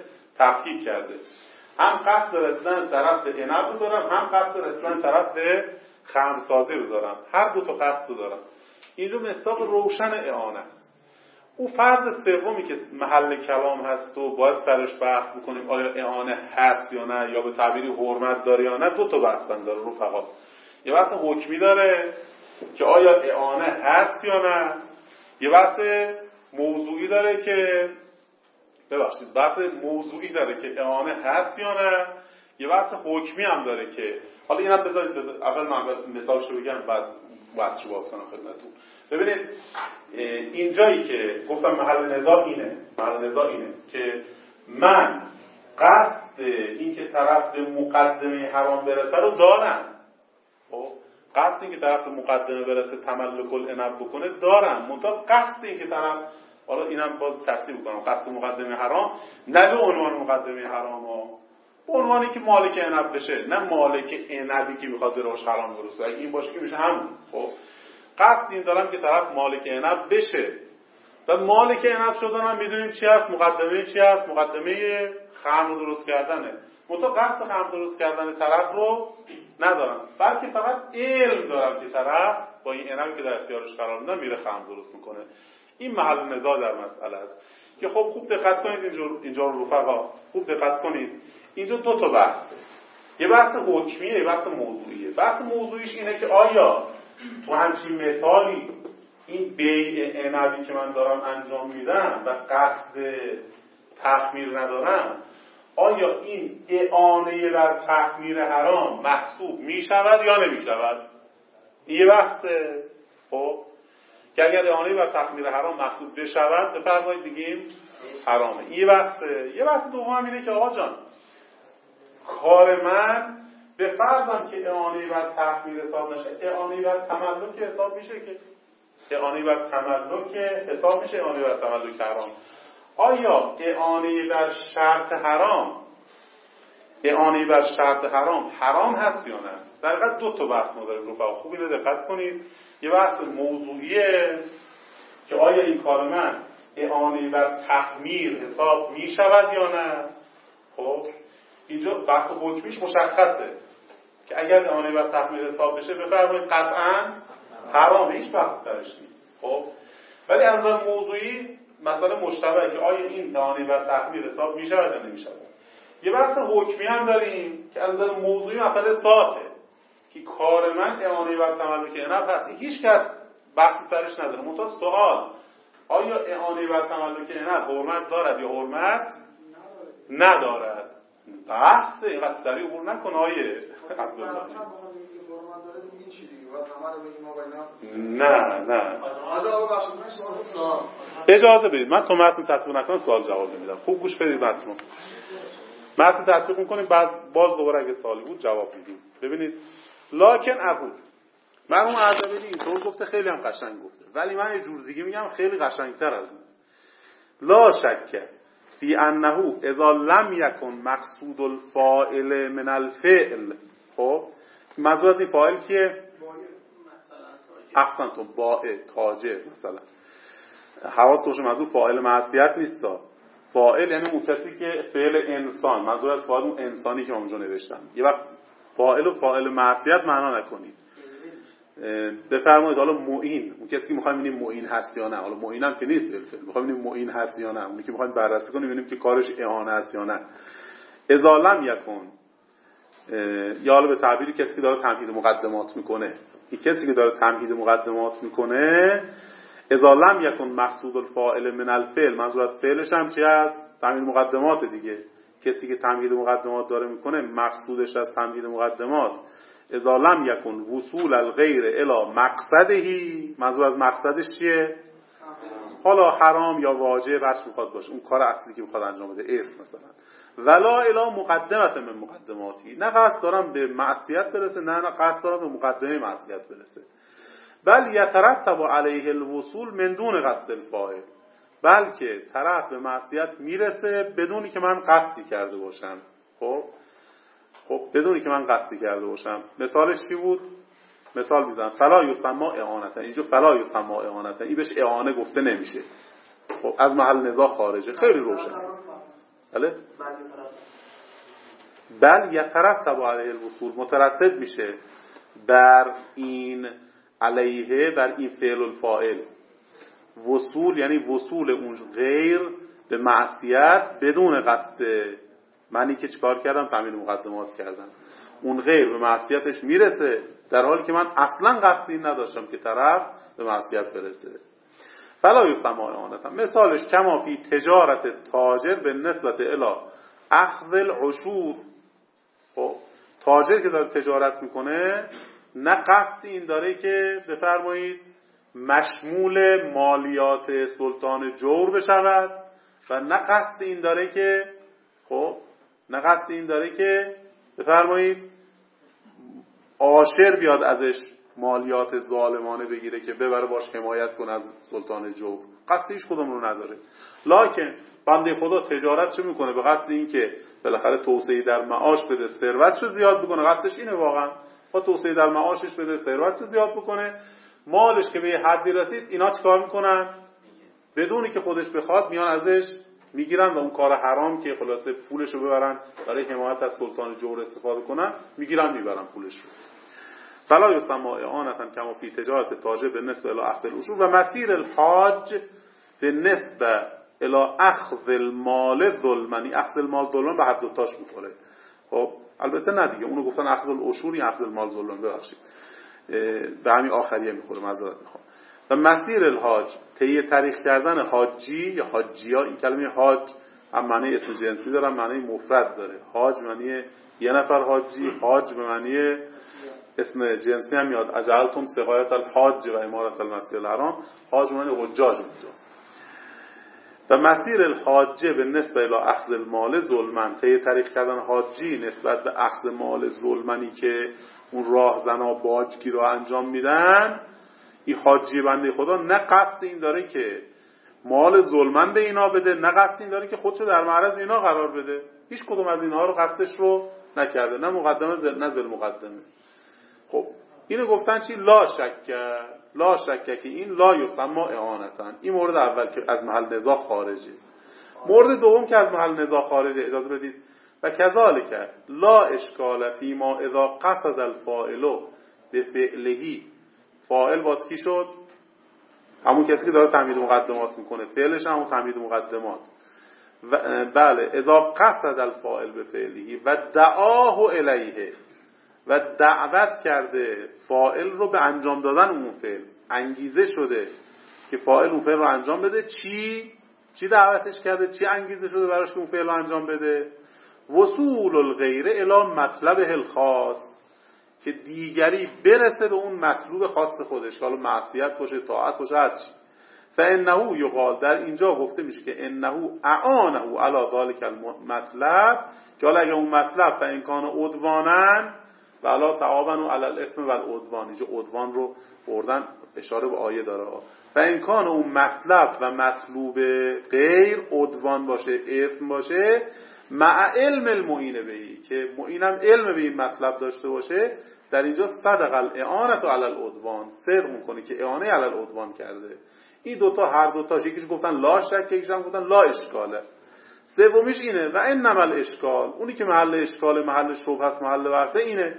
تفکیک کرده. هم قصد رسیدن طرف به عنب رو دارم، هم قصد رسیدن طرف به خمرسازی رو دارم. هر دو تا قصد رو دارم. اینجا مصداق روشن اعانه است. اون فرض سومی که محل کلام هست و باید سرش بحث بکنیم آیا اعانه هست یا نه، یا به تعبیری حرمت داره یا نه، دو تا بحث داره رفقا. یه بحث حکمی داره که آیا اعانه هست یا نه، یه بحث موضوعی داره که ببخشید بحث موضوعی داره که اعانه هست یا نه، یه بحث حکمی هم داره که حالا اینم بذارید بذارید اول من مثالش رو بگم بعد بحث رو باز کنم خدمتتون. ببینید اینجایی که گفتم محل نزاع اینه، محل نزاع اینه که من قصد این که طرف به مقدمه حرام برسه رو دارم. خب قصد این که طرف به مقدمه برسه تملک العنب بکنه دارم، منتها قصد این که طرف، حالا اینم باز تصریح بکنم، قصد مقدمه حرام نه به عنوان مقدمه حرام ها، به عنوانی که مالک عنب بشه، نه مالک عنبی که میخواد به روش حرام برسه. اگه این باشه که میشه همون. خب قصد این دارم که طرف مالک عنب بشه و مالک عنب شدن هم میدونیم چی هست، مقدمه چی هست، مقدمه خمر درست کردنه. منتها قصد خمر درست کردن طرف رو ندارم، بلکه فقط علم دارم که طرف با این عنبی که در اختیارش قرار میدم میره خمر درست میکنه. این محل نزاع در مسئله است که خب خوب دقت کنید اینجا اینجا رو رفقا، خوب دقت کنید. اینجا دو تا بحثه، یه بحث حکمیه، یه بحث موضوعیه. بحث موضوعیش اینه که آیا تو همچین مثالی این بیع عنبی که من دارم انجام میدم و قصد تخمیر ندارم، آیا این اعانه بر تخمیر حرام محسوب میشود یا نمیشود؟ یه بحثه. خب که اگر اعانه بر تخمیر حرام محسوب بشود بفرمایید دیگیم حرامه. یه بحثه. یه بحث دوم اینه که آقا جان کار من به فرضم که اعانه بر تخمیر حساب نشه، اعانه بر تملک حساب میشه که اعانه بر تملک حساب میشه، اعانه بر تملک حرام. آیا اعانه بر شرط حرام اعانه بر شرط حرام حرام هست یا نه؟ در واقع دو تا بحث ما داریم رفقا، خوب اینو دقت کنید. یه بحث موضوعیه که آیا این کار من اعانه بر تخمیر حساب میشود یا نه. خب اینجا بحث حکمیش مشخصه که اگر اعانه بر تخمیر حساب بشه بفرمایید قطعاً حرامه، هیچ بحث درش نیست. خب ولی از نظر موضوعی مسئله مشتبهه که آیا این اعانه بر تخمیر حساب میشود یا نمیشود. یه بحث حکمی هم داریم که از نظر موضوعی مسئله ساته که کار من اعانه بر تملک عنب هست، هیچ کس بحثی سرش نداره. منتها سوال آیا اعانه بر تملک عنب حرمت دارد یا حرمت ندارد؟ بحث اینقدر سریع عبور نکن آیه عبدالله. نه نه اجازه بدید من تو متن تطبیق نکنم سوال جواب نمیدم. خوب گوش بدید متن رو. متن تطبیق میکنیم بعد باز دوباره اگه سوالی بود جواب میدیم. ببینید لکن اقول مرحوم اردبیلی اینطور گفته، خیلی هم قشنگ گفته، ولی من یه جور دیگه میگم خیلی قشنگتر از این. لا شک فی انه اذا لم یکن مقصود الفاعل من الفعل. خب منظور از این فاعل کیه؟ احسن تو بائع تاجر مثلا. حواس باشه منظور فاعل معصیت نیستا. فاعل یعنی اون کسی که فعل انسان، منظور از فاعل اون انسانی که اونجا نوشتم. یه وقت فاعل و فاعل معصیت معنا نکنید. بفرمایید حالا معین، اون کسی که می‌خوایم ببینیم معین هست یا نه، حالا معین هم که نیست بالفعل، می‌خوایم ببینیم معین هست یا نه، اونی که می‌خوایم بررسی کنیم ببینیم که کارش اعانه است یا نه. اذا لم یکن، یا حالا به تعبیری کسی که داره تمهید مقدمات میکنه، این کسی که داره تمهید مقدمات میکنه اذا لم یکن مقصود الفاعل من الفعل، منظور از فعلش هم چی است؟ تمهید مقدمات دیگه. کسی که تمهید مقدمات داره میکنه مقصودش از تمهید مقدمات اذا لم یکن وصول الغیر الی مقصدهی، منظور از مقصدش چیه؟ حالا حرام یا واجب برش میخواد باشه، اون کار اصلی که میخواد انجام بده اسم مثلا، ولا الی مقدمت من مقدماتی، نه قصد دارم به معصیت برسه، نه نه قصد دارم به مقدمه معصیت برسه، بل یترتب علیه الوصول من دون قصد الفاعل، بلکه طرف به معصیت میرسه بدونی که من قصدی کرده باشم. خب خب بدونی که من قصدی کرده باشم. مثالش چی بود؟ مثال میزنم فلا یسما اعانتا، اینجا فلا یسما اعانتا، این بهش اعانه گفته نمیشه، خب از محل نزاع خارجه، خیلی روشن. بله بل یترتب علیه الوصول، مترتب میشه بر این علیه، بر این فعل الفاعل، وصول یعنی وصول اون غیر به معصیت بدون قصد منی که چیکار کردم؟ تمرین مقدمات کردم. اون غیر به معصیتش میرسه در حالی که من اصلا قصدی نداشتم که طرف به معصیت برسه. فلا یسما اعانتا، مثالش کما فی تجارت تاجر به نسبت الی اخذ العشور. خب تاجر که داره تجارت میکنه نه قصد این داره که بفرمایید مشمول مالیات سلطان جور بشود و نه قصد این داره که خب نه قصد این داره که بفرمایید عاشر بیاد ازش مالیات ظالمانه بگیره که ببره باش حمایت کنه از سلطان جور، قصد هیچ کدوم رو نداره. لکن بنده خدا تجارت چه میکنه؟ به قصد این که بالاخره توسعه در معاش بده، ثروتشو زیاد بکنه، قصدش اینه واقعا، با توسعه در معاشش بده، ثروتشو زیاد بکنه. مالش که به یه حدی رسید اینا چیکار میکنن؟ بدونی که خودش بخواد میان ازش میگیرن و اون کار حرام که خلاصه پولشو ببرن برای حمایت از سلطان جور استفاده کنن، میگیرن میبرن پولشو. فلا یسما اعانتا کما فی تجارت تاجر بالنسبه الی اخذ العشور و مسیر الحاج بالنسبه الی اخذ المال ظلمنی، اخذ المال ظلمن به هر دو تاش میخوره. خب البته نه دیگه، اونو گفتن اخذ العشور یا اخذ المال ظلمن، ببخشید به همین آخریه میخوره، معذرت میخوام. و مسیر الحاج طی طریق کردن حاجی یا حاجیا، این کلمه حاج هم معنی اسم جنسی داره، معنی مفرد داره. حاج معنی یه نفر حاجی، حاج به معنی اسم جنسی هم میاد، اجعلتم سقایت الحاج و امارت المسجد الحرام، حاج معنی حجاج اونجا. و مسیر الحاج به نسبت الی اخذ المال ظلمن، طی طریق کردن حاجی نسبت به اخذ مال ظلمنی که اون راهزنا باجگیرا انجام میدن، این حاجی بنده خدا نه قصد این داره که مال ظلمن به اینا بده، نه قصد این داره که خودشو در معرض اینا قرار بده، هیچ کدوم از اینها رو قصدش رو نکرده، نه مقدمه زل نه زل مقدمه. خب اینو گفتن چی؟ لا شک، لا شک که این لا یسما اعانتا، این مورد اول که از محل نزاع خارجه. مورد دوم که از محل نزاع خارجه، اجازه بدید، و کذالک لا اشکال فی ما اذا قصد الفاعل به فعله، فاعل باز کی شد؟ همون کسی که داره تمهید مقدمات میکنه، فعلش همون تمهید مقدمات. و بله اذا قصد الفاعل به فعله و دعاه الیه، و دعوت کرده فاعل رو به انجام دادن اون فعل، انگیزه شده که فاعل اون فعل رو انجام بده. چی؟ چی دعوتش کرده؟ چی انگیزه شده براش که اون فعل رو انجام بده؟ وصول الغیر الی مطلبه الخاص، که دیگری برسه به اون مطلوب خاص خودش، حالا معصیت باشه، طاعت باشه، هر چی. فانه یقال، در اینجا گفته میشه که انه اعانه علی ذلک المطلب، که حالا اگه اون مطلب فان کان عدوانا ولا تعاونوا علی الاثم والعدوان، اینجا عدوان رو بردن اشاره به آیه داره، فان کان اون مطلب و مطلوب غیر عدوان باشه، اثم باشه، مع علم المعین بهی، که معینم علم به این مطلب داشته باشه، در اینجا صدق الاعانه علی العدوان، صدق میکنه که اعانه علی العدوان کرده. این دوتا هر دوتاش، یکیش گفتن لا شک، یکیش هم گفتن لا اشکاله. سومیش اینه و انما الاشکال، اونی که محل اشکال، محل شبهه است، محل بحثه اینه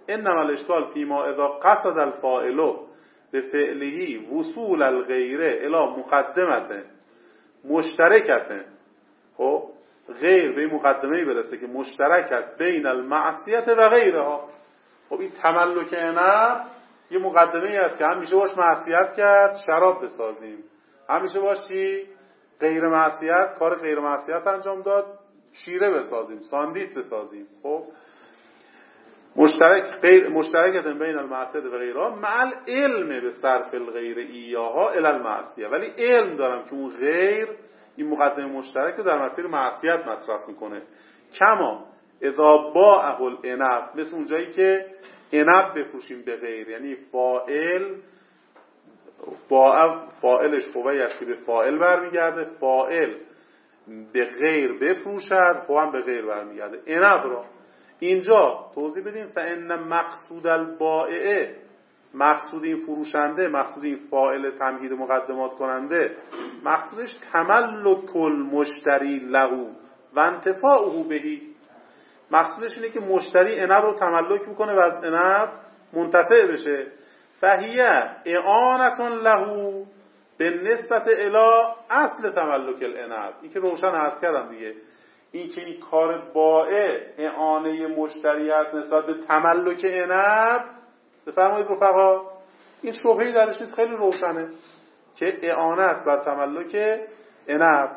انما الاشکال فیما اذا قصد الفاعل به فعله وصول الغیره الی مقدمته مشترکته، خب غیر به مقدمه‌ای برسه که مشترک است بین المعصیت و غیرها. خب این تملک عنب یه مقدمه‌ای است که هم میشه باش معصیت کرد، شراب بسازیم، هم میشه باش چی؟ غیر معصیت، کار غیر معصیت انجام داد، شیره بسازیم، ساندیس بسازیم. خب مشترک غیر مشترکت بین المعصیت و غیرها مع العلم به صرف الغیر ایاها الی المعصیه، ولی علم دارم که اون غیر این مقدمه مشترک رو در مسیر معصیت مصرف میکنه. کما اذا باعه العنب، مثل اون جایی که عنب بفروشیم به غیر، یعنی فاعل باع فاعلش خوبه است که به فاعل برمیگرده، فاعل به غیر بفروشد خب هم به غیر برمیگرده. عنب را اینجا توضیح بدیم فان مقصود البائع، مقصود این فروشنده، مقصود این فاعل تمهید مقدمات کننده، مقصودش تملک المشتری له و انتفاعه بهی، مقصودش اینه که مشتری عنب رو تملک میکنه و از عنب منتفع بشه. فهیه اعانت له به نسبت الی اصل تملک العنب، این که روشن عرض کردم دیگه، این که این کار بائع اعانه مشتری است نسبت به تملک عنب. بفرمایید رفقا این شبهه‌ای درش نیست، خیلی روشنه که اعانه است بر تملک عنب.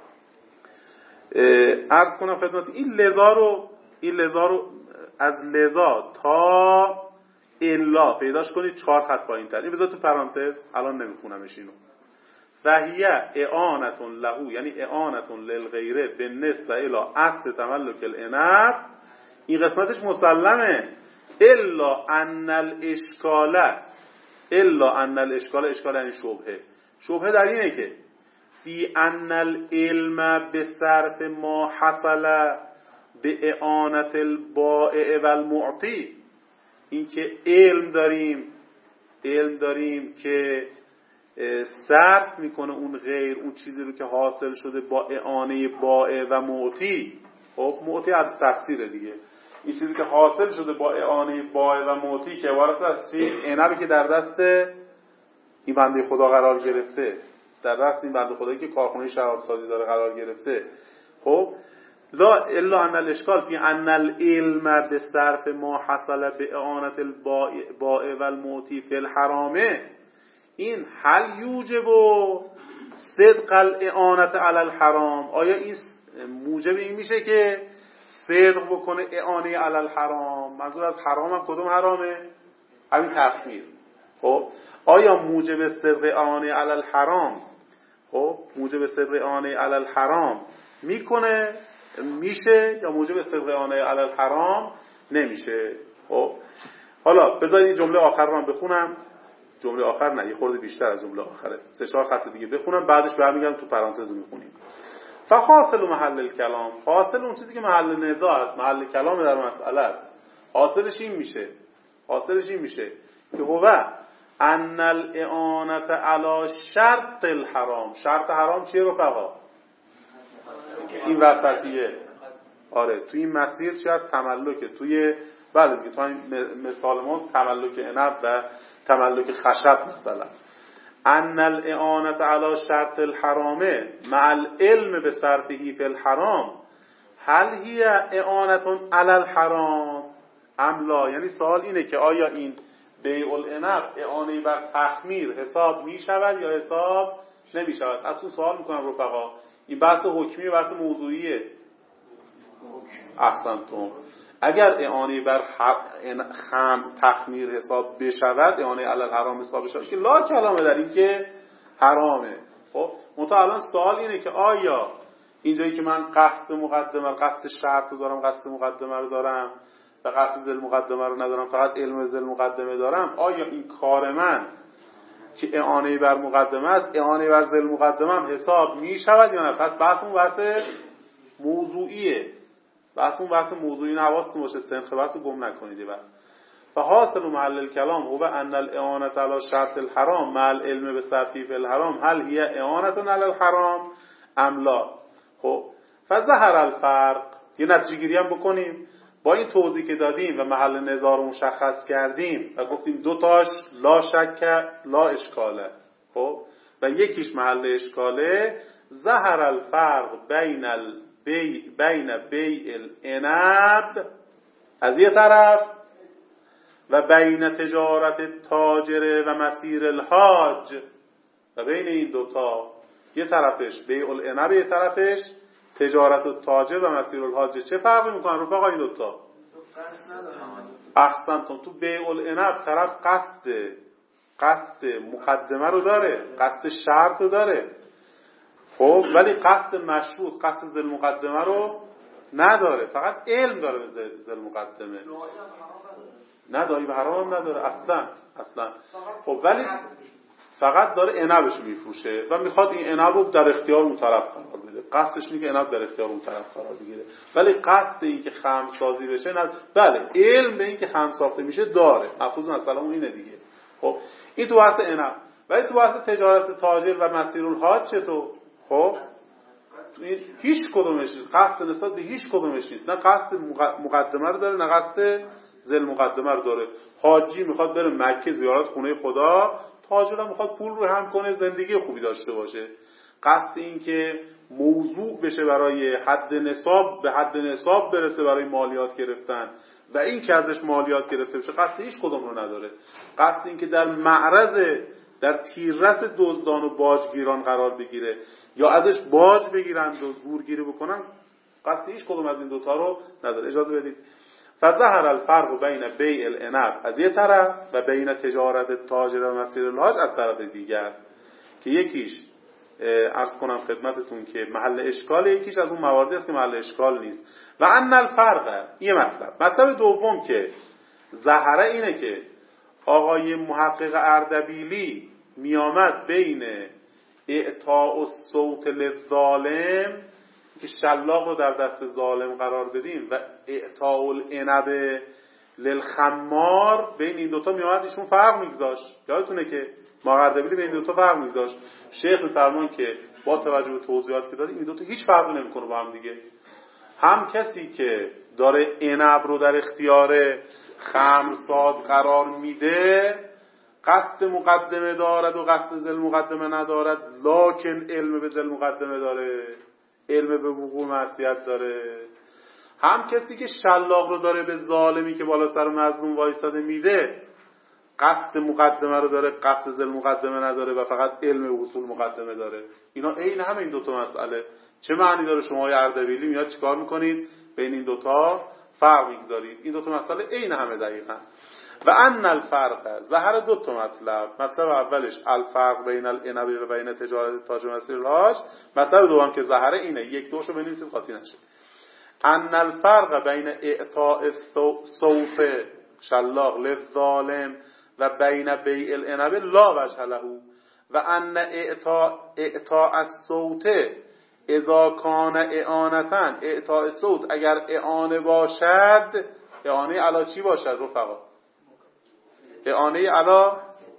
عرض کنم خدمت این لذا رو این لذا رو از لذا تا الا پیداش کنید چهار خط پایین‌تر، این بذار تو پرانتز، الان نمیخونمش اینو. فهیه اعانت له یعنی اعانت للغیره بالنسبه الی اصل تملک العنب، این قسمتش مسلمه. الا ان الاشکال الا ان الاشکال اشکال یعنی شبهه، شبهه در اینه که فی ان العلم به صرف ما حصل به اعانت البائع و المعطی، این که علم داریم علم داریم که صرف میکنه اون غیر اون چیزی رو که حاصل شده با اعانه بائع و معطی. خب معطی از تفسیره دیگه، این چیزی که حاصل شده با اعانه بائع و معطی که عبارت از چی؟ عنبی که در دست این بنده خدا قرار گرفته، در دست این بنده خدایی که کارخونه شراب سازی داره قرار گرفته. خب لا الا ان الاشکال فی ان العلم به صرف ما حصل به اعانت البائع و المعطی فی الحرامه، این هل یوجب صدق الاعانت علی الحرام، آیا این موجب این میشه که صدق بکنه اعانه علی الحرام؟ منظور از حرام هم کدوم حرامه؟ همین تخمیر. خب آیا موجب صدق اعانه علی الحرام خب موجب صدق اعانه علی الحرام میکنه میشه یا موجب صدق اعانه علی الحرام نمیشه؟ خب حالا بذارید این جمله آخر رو من بخونم، جمله آخر نه یه خورده بیشتر از جمله آخره، سه چهار خط دیگه بخونم بعدش برمیگردم تو پرانتز میخونیم. فحاصل محل الکلام، حاصل اون چیزی که محل نزاع است، محل کلام در مسئله است، حاصلش این میشه حاصلش این میشه که هو ان الاعانت علی شرط الحرام. شرط حرام چیه رفقا؟ این وسطیه. آره تو این مسیر چی از تملکه، توی بله دیگه تو این مثال ما تملک عنب و تملک خشب مثلا. ان الاعانت علی شرط الحرامه مع العلم به صرفه فی الحرام هل هی اعانت علی الحرام ام لا، یعنی سوال اینه که آیا این بیع العنب اعانه بر تخمیر حساب می شود یا حساب نمی شود؟ اصلا سوال میکنم رفقا، این بحث حکمی و بحث موضوعیه. احسنتم. اگر اعانه بر خم تخمیر حساب بشود، اعانه علی الحرام حساب بشود که لا کلامه در این که حرامه. خب منتها الان سوال اینه که آیا اینجایی که من قصد مقدمه قصد شرط رو دارم، قصد مقدمه رو دارم و قصد ذل مقدمه رو ندارم، فقط علم ذل مقدمه دارم، آیا این کار من که اعانه بر مقدمه است اعانه بر ذل مقدمه هم حساب می شود یا نه؟ پس بحثمون بحث موضوعیه، بحثمون بحث موضوعی، حواستون باشه سنخ بحث رو گم نکنید. بعد فحاصل محل الکلام هو ان الاعانه علی شرط الحرام مع العلم به صرفه فی الحرام هل هی اعانه علی الحرام ام لا. خب فظهر الفرق، یه نتیجه گیری هم بکنیم. با این توضیح که دادیم و محل نظار رو مشخص کردیم و گفتیم دو تاش لا شک لا اشکاله، خب و یکیش محل اشکاله، ظهر الفرق بین البی بین بیع العنب از یه طرف و بین تجارت تاجر و مسیر الحاج، و بین این دوتا یه طرفش بیع العنب، یه طرفش تجارت و تاجر و مسیر الحاج. چه فرقی میکنن رفقا این دوتا؟ احسنتم. تو بیع العنب طرف قصد قصد مقدمه رو داره، قصد شرط رو داره، خب ولی قصد مشروط، قصد ذل مقدمه رو نداره، فقط علم داره به ذل مقدمه. نه دایی به حرام نداره اصلا اصلا. خب ولی فقط داره عنبش میفروشه و میخواد این عنب رو در اختیار اون طرف قرار بده، قصدش اینه که عنب در اختیار اون طرف قرار بگیره، ولی قصد این که خام سازی بشه نه. بله علم به این که خام ساخته میشه داره، مفروض مثلا اون اینه دیگه. خب این تو واسه عنب. ولی تو واسه تجارت تاجر و مسیر الحاج چطور؟ خب هیچ کدومش نیست، قصد نسبت به هیچ کدومش نیست، نه قصد مقدمه رو داره نه قصد ذل مقدمه رو داره. حاجی میخواد بره مکه زیارت خونه خدا، تاجر میخواد پول رو هم کنه زندگی خوبی داشته باشه. قصد این که موضوع بشه برای حد نصاب، به حد نصاب برسه برای مالیات گرفتن و این که ازش مالیات گرفته بشه، قصد هیچ کدوم رو نداره. قصد این که در معرض در تیررس دزدان و باجگیران قرار بگیره یا ازش باج بگیرن و زورگیری بکنن، قصد هیچ کدوم از این دوتا رو نداره. اجازه بدید. فظهر الفرق بین بیع العنب از یه طرف و بین تجارت تاجر و مسیر الحاج از طرف دیگر، که یکیش عرض کنم خدمتتون که محل اشکال، یکیش از اون مواردی است که محل اشکال نیست. و ان الفرق یه مطلب. مطلب دوم که ظاهره اینه که آقای محقق اردبیلی میامد بین اعطاء الصوت للظالم که شلاق رو در دست ظالم قرار بدیم و اعطاء العنب للخمار، بین این دوتا میامد ایشون فرق میگذاشت. یادتونه که ما اردبیلی بین این دوتا فرق میگذاشت. شیخ میفرمان که با توجه به توضیحاتی که داد این دوتا هیچ فرقی نمیکنه با هم دیگه. هم کسی که داره عنب رو در اختیار خمرساز قرار میده قصد مقدمه دارد و قصد ذل مقدمه ندارد، لکن علم به ذل مقدمه داره، علم به وقوع معصیت داره. هم کسی که شلاق رو داره به ظالمی که بالا سر مظلوم وایساده میده قصد مقدمه رو داره، قصد ذل مقدمه نداره و فقط علم اصول مقدمه داره. اینا عین همه این دوتا مسئله. چه معنی داره شما های اردبیلی میاد چیکار میکنید بین این دوتا فرق میگذارید؟ این دوتا مسئله عین همه دقیقاً. و ان الفرق ظهر دو تا مطلب. مطلب اولش الفرق بین العنب و بین تجارت تاجر مسیر الحاج. مطلب دوم که ظهر اینه، یک دوشو بنویسید خاطی نشه. ان الفرق بین اعطاء الصوت شلاق للظالم و بین بیع العنب لا وجه له و ان اعطاء اعطاء الصوت اذا کان اعانتن، اعطاء الصوت اگر اعانه باشد، اعانه علی چی باشد رفقا؟ اعانه علی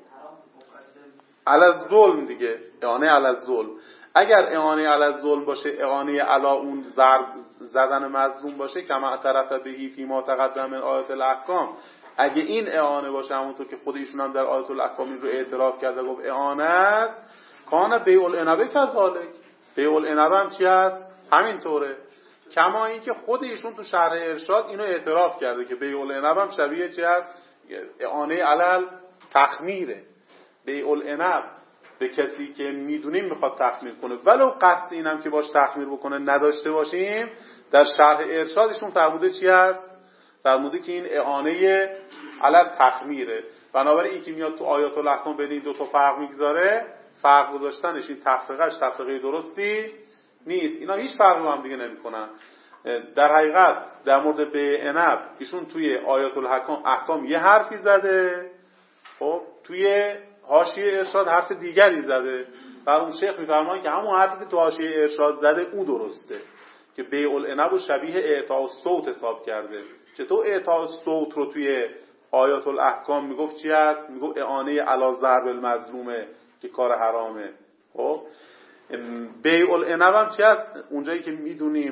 علی الظلم دیگه، اعانه علی الظلم. اگر اعانه علی الظلم باشه، اعانه علی اون ضرب زدن مظلوم باشه، کما اعترف بهی فی ما تقدم من آیات الاحکام، اگه این اعانه باشه همونطور که خود ایشون هم در آیات الاحکام این رو اعتراف کرده گفت اعانه است، کان بیع العنب کذالک، بیع العنب هم چی است؟ همینطوره. کما این که خود ایشون تو شرح ارشاد اینو اعتراف کرده که بیع العنب هم شبیه چی است؟ اعانه علل تخمیره. بیع العنب به کسی که میدونیم میخواد تخمیر کنه ولو قصد اینم که باش تخمیر بکنه نداشته باشیم، در شرح ارشادشون فرموده چی است؟ فرموده که این اعانه علل تخمیره. بنابراین این که میاد تو آیات الاحکام بین این دو تا فرق میگذاره، فرق گذاشتنش این تفریقش تفریقی درستی نیست. اینا هیچ فرقی با هم دیگه نمیکنن. در حقیقت در مورد بیع عنب ایشون توی آیات الاحکام احکام یه حرفی زده، خب توی حاشیه ارشاد حرف دیگری زده. بر اون شیخ میفرمایند که همون حرفی که تو حاشیه ارشاد زده اون درسته، که بیع العنب رو شبیه اعطاء الصوت حساب کرده. چطور اعطاء الصوت رو توی آیات الاحکام میگفت چی است؟ میگفت اعانه علی ضرب المظلومه که کار حرامه. خب بیع العنب هم چی است؟ اونجایی که میدونیم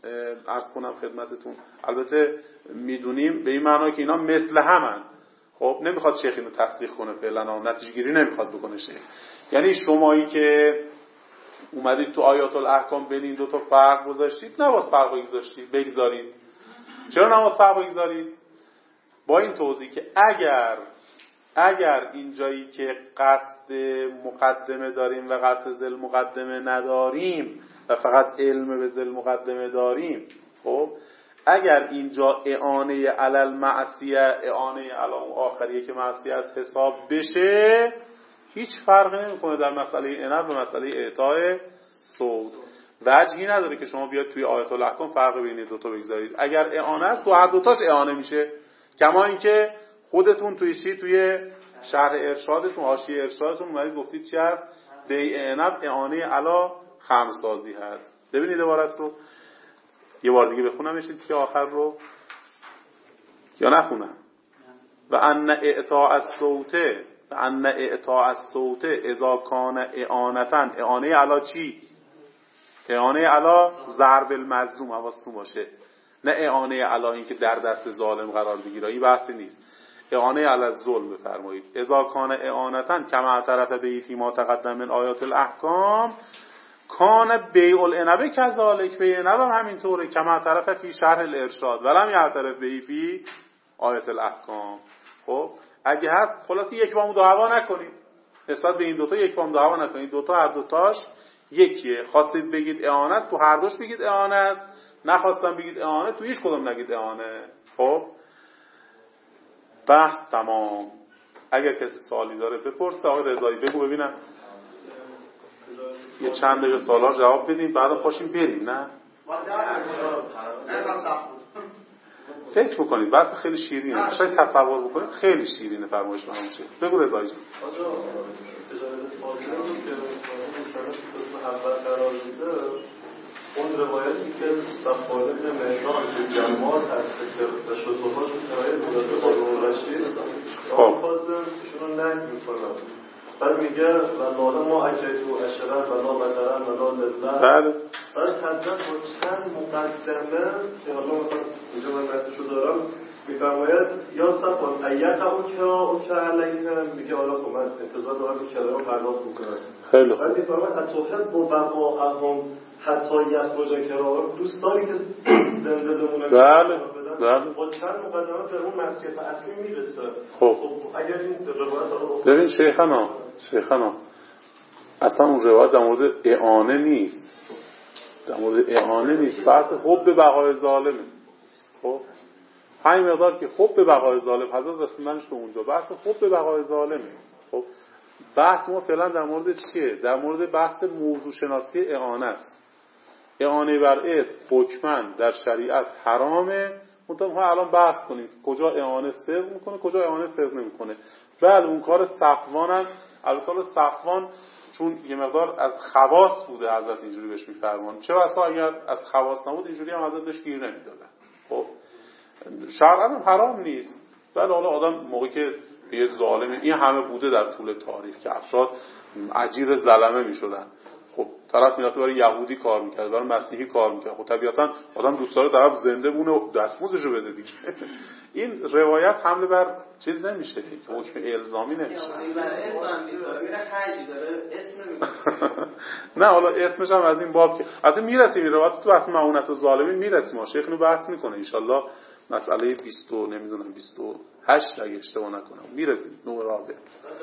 عرض کنم خدمتتون، البته میدونیم به این معنی که اینا مثل همن. خب نمیخواد شیخ اینو تصدیق کنه فعلا، نتیجه گیری نمیخواد بکنه شیخ. یعنی شمایی که اومدید تو آیات الاحکام بین این دو تا فرق گذاشتید، نباید فرق بگذاشتید بگذارید. چرا نباید فرق بگذارید؟ با این توضیح که اگر اگر اینجایی که قصد مقدمه داریم و قصد ذل مقدمه نداریم و فقط علم به ذل مقدمه داریم، خب اگر اینجا اعانه علی المعصیه، اعانه علی اون آخریه که معصیه از حساب بشه، هیچ فرقی نمیکنه در مسئله عنب و مسئله اعطای صوت. وجهی نداره که شما بیاد توی آیات الاحکام فرق بین دو تا بگذارید. اگر اعانه است تو هر دو تاش اعانه میشه، کما اینکه خودتون توی چی توی شرح ارشادتون، حاشیه ارشادتون اومدید گفتید چی هست؟ بیع عنب اعانه علی خمسازی هست. ببینید عبارت رو یه بار دیگه بخونمش که آخر رو یا نخونم. و ان اعطاء الصوت و ان اعطاء الصوت اذا کان اعانتا، اعانه علی چی؟ اعانه علی ضرب المظلوم، حواستون باشه، نه اعانه علی این که در دست ظالم قرار بگیره، این بحثی نیست. اعانه علی الظلم بفرمایید. اذا کان اعانتا کما اعترف به فی ما تقدم من آیات الاحکام کان بیع العنب کذالک، بیع عنب هم همینطوره، کما اعترف فی شرح الارشاد ولم یعترف به فی آیات الاحکام. خب اگه هست خلاصی یک با مداوا نکنید، نسبت به این دوتا یک با مداوا نکنید، دوتا هر دوتاش یکیه. خواستید بگید اعانه است تو هر دوش بگید اعانه است، نخواستم بگید اعانه تو هیچ کدوم نگید اعانه. خب بحث تمام. اگر کسی سوالی داره بپرسه. آقای رضایی بگو ببینم، یه چند دقیقه سوالا جواب بدیم بعدا پاشیم بریم. نه فکر بکنید، بحث خیلی شیرینه، شاید تصور بکنید خیلی شیرینه. فرمایش من میشه بگو رضایی جان. اون روایتی که صفوان بن مهران به جمال هست که به شطوهاش کرایه بوده با نور رشید آفازم شون رو نهی میکنم. بعد میگه والله ما اجدو اشرف ولا بزرن ولا لله. بله. بعد حضرت با چند مقدمه که حالا مثلا اینجا من نتیشو دارم میفرماید یا صفوان ایقع او کرا او که علیه، میگه حالا خب من انتظار دارم که کرا رو پرداخت بکنم. خیلی خوب. بعد میفرماید حتی با وقاعهم حتی یخرج کرا، دوست داری که زنده بمونه. بله بله. با چند مقدمات در اون مسیح اصلی میرسه. خب خب اگر این روایت رو ببین شیخنا شیخنا اصلا اون روایت در مورد اعانه نیست، در مورد اعانه نیست، بحث حب بقای ظالمه. خب همین مقدار که حب بقای ظالم حضرت رسوندنش به اونجا، بحث حب بقای ظالمه. خب بحث ما فعلا در مورد چیه؟ در مورد بحث موضوع شناسی اعانه است. اعانه بر اسم حکماً در شریعت حرامه، منتها ما الان بحث کنیم کجا اعانه صدق میکنه کجا اعانه صدق نمیکنه. بله اون کار صفوان هم، البته صفوان چون یه مقدار از خواص بوده حضرت اینجوری بهش میفرمان، چه بسا اگر از خواص نبود اینجوری هم حضرت بهش گیر نمیدادن. خب شرعاً هم حرام نیست، ولی حالا آدم موقعی که به ظالم، این همه بوده در طول تاریخ که افراد اجیر ظلمه میشدن. خب طرف میرفت برای یهودی کار میکرد، برای مسیحی کار میکرد، خب طبیعتا آدم دوست داره طرف زنده بونه و دستمزدشو بده دیگه. این روایت حمله بر چیز نمیشه که حکم الزامی نمیشه. نه حالا اسمش هم از این باب که البته میرسیم این روایت تو اصل معونت و ظالمین میرسیم، ما شیخ اینو بحث میکنه ان شاءالله مسئله بیست نمیدونم بیست و هشت اگه اشتباه نکنم میرسیم نوع رابع.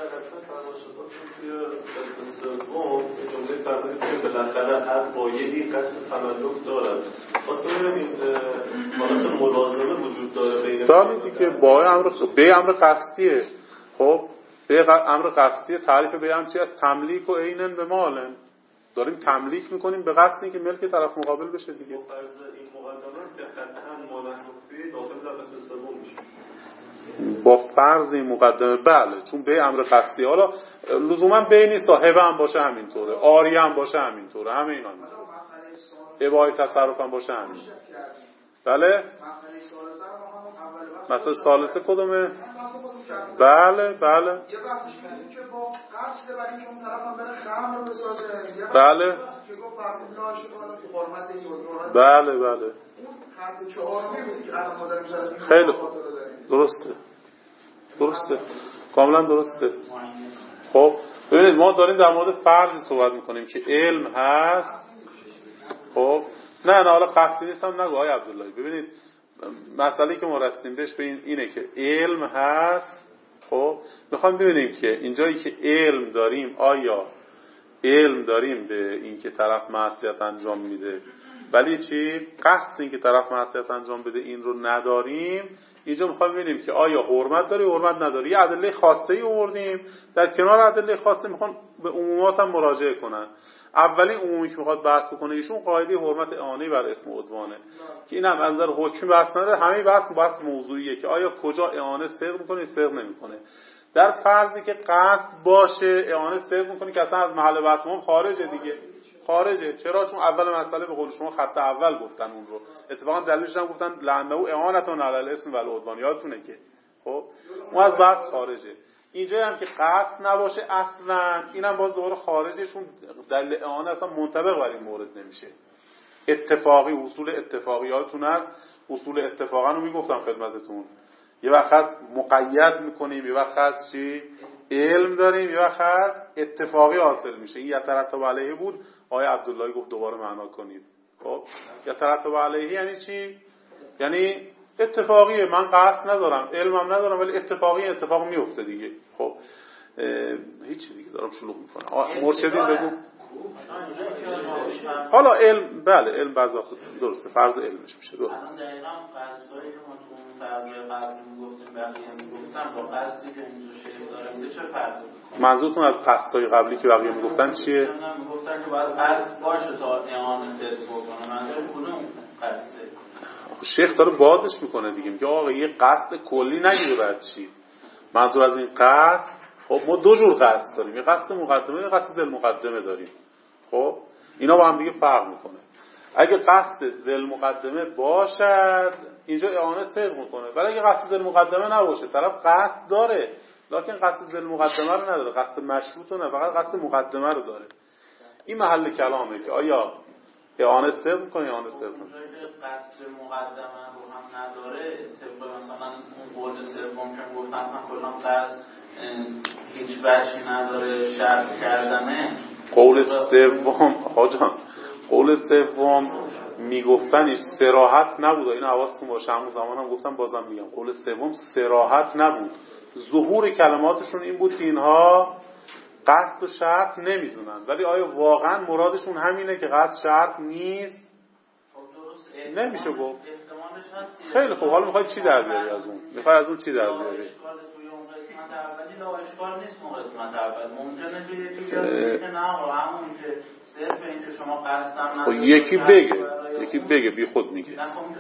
سوم جمله فرمودید که بالاخره هر بایعی قصد تملک دارد. واسه ببینید حالت ملازمه وجود داره بین دارید که بایع امر به امر قصدیه. خب به امر قصدیه تعریف به هم چی است؟ تملیک و عینن به مالن. داریم تملیک میکنیم به قصد اینکه ملک طرف مقابل بشه دیگه. با فرض این مقدمه است که قطعا مانحنفی داخل در قسم سوم میشه. با فرض این مقدمه بله، چون به امر قصدی، حالا لزوما به نیست، صاحبه هم باشه همینطوره، آری هم باشه همینطوره، همه اینا همینطوره، اباحه تصرف هم باشه همین. بله مثلا ثالثه کدومه؟ بحث خودمون کردیم. بله بله. یه بحثش کردیم که با قصد برای اینکه اون طرف هم بره خمر رو بسازه. بله. که گفت فرمود ناشکانه تو حرمت این بود. بله بله. اون حرف چهارمی بود که الان ما داریم زدیم. خیلی خوب. درسته. درسته. کاملا درسته. خب ببینید ما داریم در مورد فرضی صحبت میکنیم که علم هست. خب نه نه حالا قصدی نیستم نگو آقای عبداللهی. ببینید مسئله که ما رسیدیم بهش به این اینه که علم هست. خب میخوام ببینیم که اینجایی که علم داریم آیا علم داریم به این که طرف معصیت انجام میده ولی چی قصد این که طرف معصیت انجام بده این رو نداریم. اینجا میخوام ببینیم که آیا حرمت داری حرمت نداری. یه ادله خاصه ای آوردیم در کنار ادله خاصه میخوان به عمومات هم مراجعه کنن. اولی عمومی که میخواد بحث بکنه ایشون قاعده حرمت اعانه بر اسم عدوانه که اینم از نظر حکمی بحث نداره. همه بحث بحث موضوعیه که آیا کجا اعانه صدق میکنه صدق نمیکنه. در فرضی که قصد باشه اعانه صدق میکنه که اصلا از محل بحث ما خارجه دیگه. خارجه. چرا؟ چون اول مسئله به قول شما خط اول گفتن اون رو. اتفاقا دلیلش هم گفتن لعنه و اعانتون علی الاسم و العدوان. یادتونه که خب اون از بحث خارجه. اینجا هم که قصد نباشه اصلا اینم باز دوباره خارجشون دلیل اعانه اصلا منطبق بر این مورد نمیشه. اتفاقی اصول اتفاقیاتون هست. اصول اتفاقا رو میگفتم خدمتتون. یه وقت هست مقید میکنیم یه وقت هست چی علم داریم یه وقت هست اتفاقی حاصل میشه. این یترتب علیه بود آقای عبداللهی گفت دوباره معنا کنید. خب یترتب علیه یعنی چی؟ یعنی اتفاقیه. من قصد ندارم علمم ندارم ولی اتفاقی اتفاق میفته دیگه. خب هیچ دیگه دارم شلوغ میکنم. مرشدین بگو. حالا علم بله علم بعضی وقت درسته فرض علمش میشه. درسته. دقیقاً قصدایی که ما تو اون فرض قبلی میگفتیم بقیه میگفتن با قصدی که اینجا شیخ داره میده چه فرقی میکنه؟ منظورتون از قصدای قبلی که بقیه میگفتن چیه؟ میگفتن که باید قصد باشه تا اعانه صدق بکنه. منظور کدوم قصده؟ شیخ داره بازش میکنه دیگه. میگه آقا یه قصد کلی نگیره بعد چی؟ منظور از این قصد خب ما دو جور قصد داریم. یه قصد مقدمه یه قصد ذل مقدمه داریم. خب اینا با هم دیگه فرق میکنه. اگه قصد ذل مقدمه باشد اینجا اعانه صدق میکنه ولی اگه قصد ذل مقدمه نباشه طرف قصد داره لکن قصد ذل مقدمه رو نداره قصد مشروط نه فقط قصد مقدمه رو داره. این محل کلامه که آیا اعانه صدق میکنه اعانه صدق میکنه. قصد مقدمه رو هم نداره طبق مثلا اون قول سوم که گفتن اصلا کلا قصد هیچ وجهی نداره شرط کردنه. قول سوم آجان قول سوم میگفتنش صراحت نبود. این حواستون باشه همون زمان هم گفتم بازم میگم قول سوم صراحت نبود. ظهور کلماتشون این بود که اینها قصد و شرط نمیدونن ولی آیا واقعا مرادشون همینه که قصد شرط نیست؟ نمیشه گفت. خیلی خوب حالا میخوای چی در بیاری از اون؟ میخوای از اون چی در بیاری؟ قسمت اولی لا اشکال نیست اون قسمت اول ممکنه که یکی بیاد که نه همون که صرف این که شما قصدم خب یکی بگه یکی بگه بی خود میگه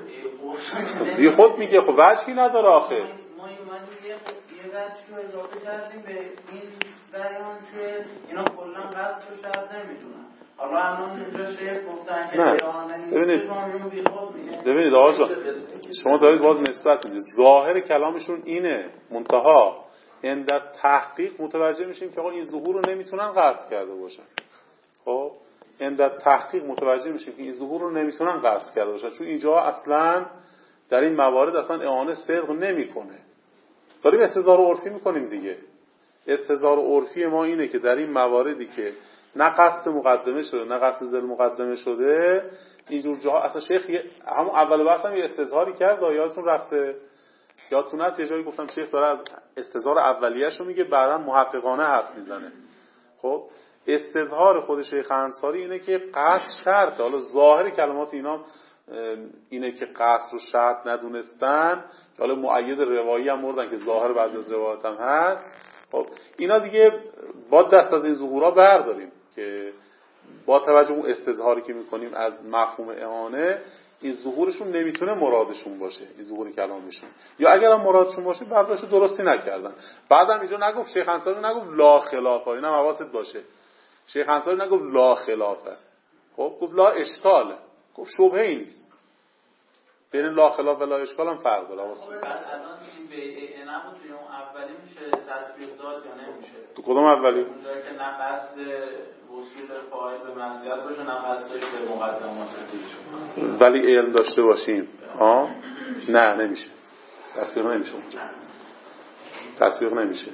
بی خود میگه خب وجهی نداره آخه. ما اومدیم یه یه وجهی رو اضافه کردیم به این بیان که اینا کلا قصد رو شرط نمیدونن. حالا الان اینجا شیخ گفتن که اعانه نیست شما بی خود میگه. ببینید آقا جان شما دارید باز نسبت میدید ظاهر کلامشون اینه منتها عند تحقیق متوجه میشیم که آقا این ظهور رو نمیتونن قصد کرده باشن. خب عند تحقیق متوجه میشیم که این ظهور رو نمیتونن قصد کرده باشن چون اینجا اصلا در این موارد اصلا اعانه صدق نمیکنه. داریم استظهار عرفی میکنیم دیگه. استظهار عرفی ما اینه که در این مواردی که نه قصد مقدمه شده نه قصد ذل مقدمه شده اینجور جاها اصلا شیخ همون اول بحث هم یه استظهاری کرد یادتون رفته یادتون هست یه جایی گفتم شیخ داره از استظهار اولیه‌اش رو میگه بعداً محققانه حرف میزنه. خب استظهار خود شیخ انصاری اینه که قصد شرط. حالا ظاهر کلمات اینا اینه که قصد رو شرط ندونستن که حالا مؤید روایی هم مردن که ظاهر بعضی از روایات هم هست. خب اینا دیگه با دست از این ظهورا برداریم که با توجه اون استظهاری که میکنیم از مفهوم اعانه این ظهورشون نمیتونه مرادشون باشه این ظهور کلامشون یا اگر هم مرادشون باشه برداشت درستی نکردن. بعدم اینجا نگفت شیخ انصاری نگفت لا خلافه. اینم حواست باشه شیخ انصاری نگفت لا خلافه. خب گفت لا اشکاله. گفت شبهه ای نیست. بین لا خلاف و لا اشکال هم فرق داره. واسه بعد الان این بیع انعام توی اون اولی میشه تطبیق داد یا نمیشه؟ تو کدوم اولی؟ اونجایی که نه قصد وصول فاعل به معصیت باشه نه قصدش به مقدمات دیگه، ولی علم داشته باشیم ها نه نمیشه، تطبیق نمیشه اونجا، تطبیق نمیشه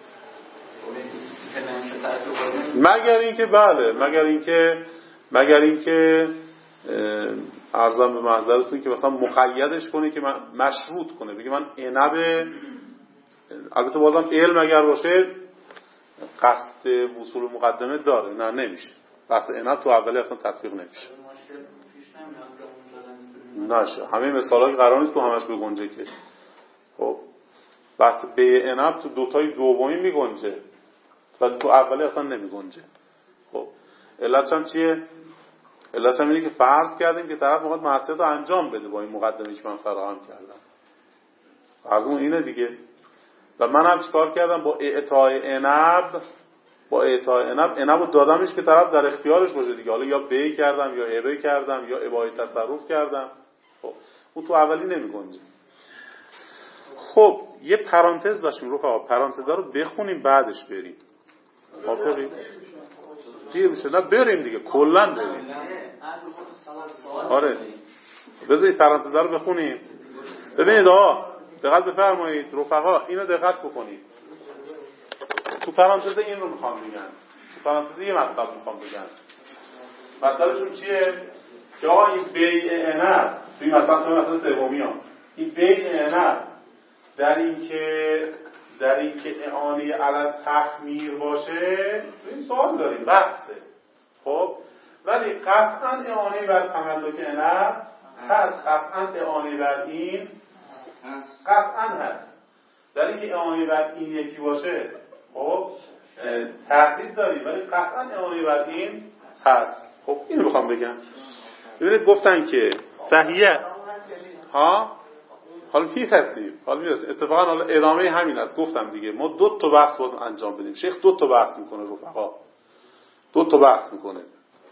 مگر اینکه بله مگر اینکه مگر اینکه عرضم به محضرتون که مثلا مقیدش کنه که من مشروط کنه، بگه من عنب، البته بازم علم اگر باشه قصد وصول مقدمه داره، نه نمیشه، قصد عنب تو اولی اصلا تطبیق نمیشه. نشه همه مثالا قرار نیست تو همش بگنجه که خب بس به عنب تو دوتای دومی میگنجه ولی تو اولی اصلا نمیگنجه. خب علتش هم چیه؟ علتش هم اینه که فرض کردیم که طرف میخواد معصیت رو انجام بده با این مقدمه‌ای که من فراهم کردم. از اون اینه دیگه. و من هم چیکار کردم با اعطای عنب، با اعطای عنب عنب رو دادمش که طرف در اختیارش باشه دیگه. حالا یا بیع کردم یا هبه کردم یا اباحه تصرف کردم. خب اون تو اولی نمیگنجه. خب یه پرانتز داشتیم رفقا، پرانتزا رو بخونیم بعدش بریم. موافقی؟ دیر میشه نه بریم دیگه کلا بریم. آره بذارید پرانتزا رو بخونیم. ببینید آقا دقت بفرمایید رفقا، اینو دقت بکنید. تو پرانتز این رو میخوام بگم، تو پرانتز یه مطلب میخوام بگم. مطلبشون چیه؟ که آقا این بیع عنب توی مثلا توی مثلا سومی ها این بیع عنب در این که در این که اعانه علی تخمیر باشه این سوال داریم بحثه. خب ولی قطعا اعانه بر تملک عنب هست، قطعا اعانه بر این قطعا هست. در این که اعانه بر این یکی باشه خب تهدید داریم ولی قطعا اعانه بر این هست. خب اینو میخوام بگم. ببینید گفتن که فهیه ها حالا چی هستیم؟ حالا میرسیم اتفاقا حالا ادامه همین است. گفتم دیگه ما دو تا بحث باید انجام بدیم. شیخ دو تا بحث میکنه رفقا، دو تا بحث میکنه.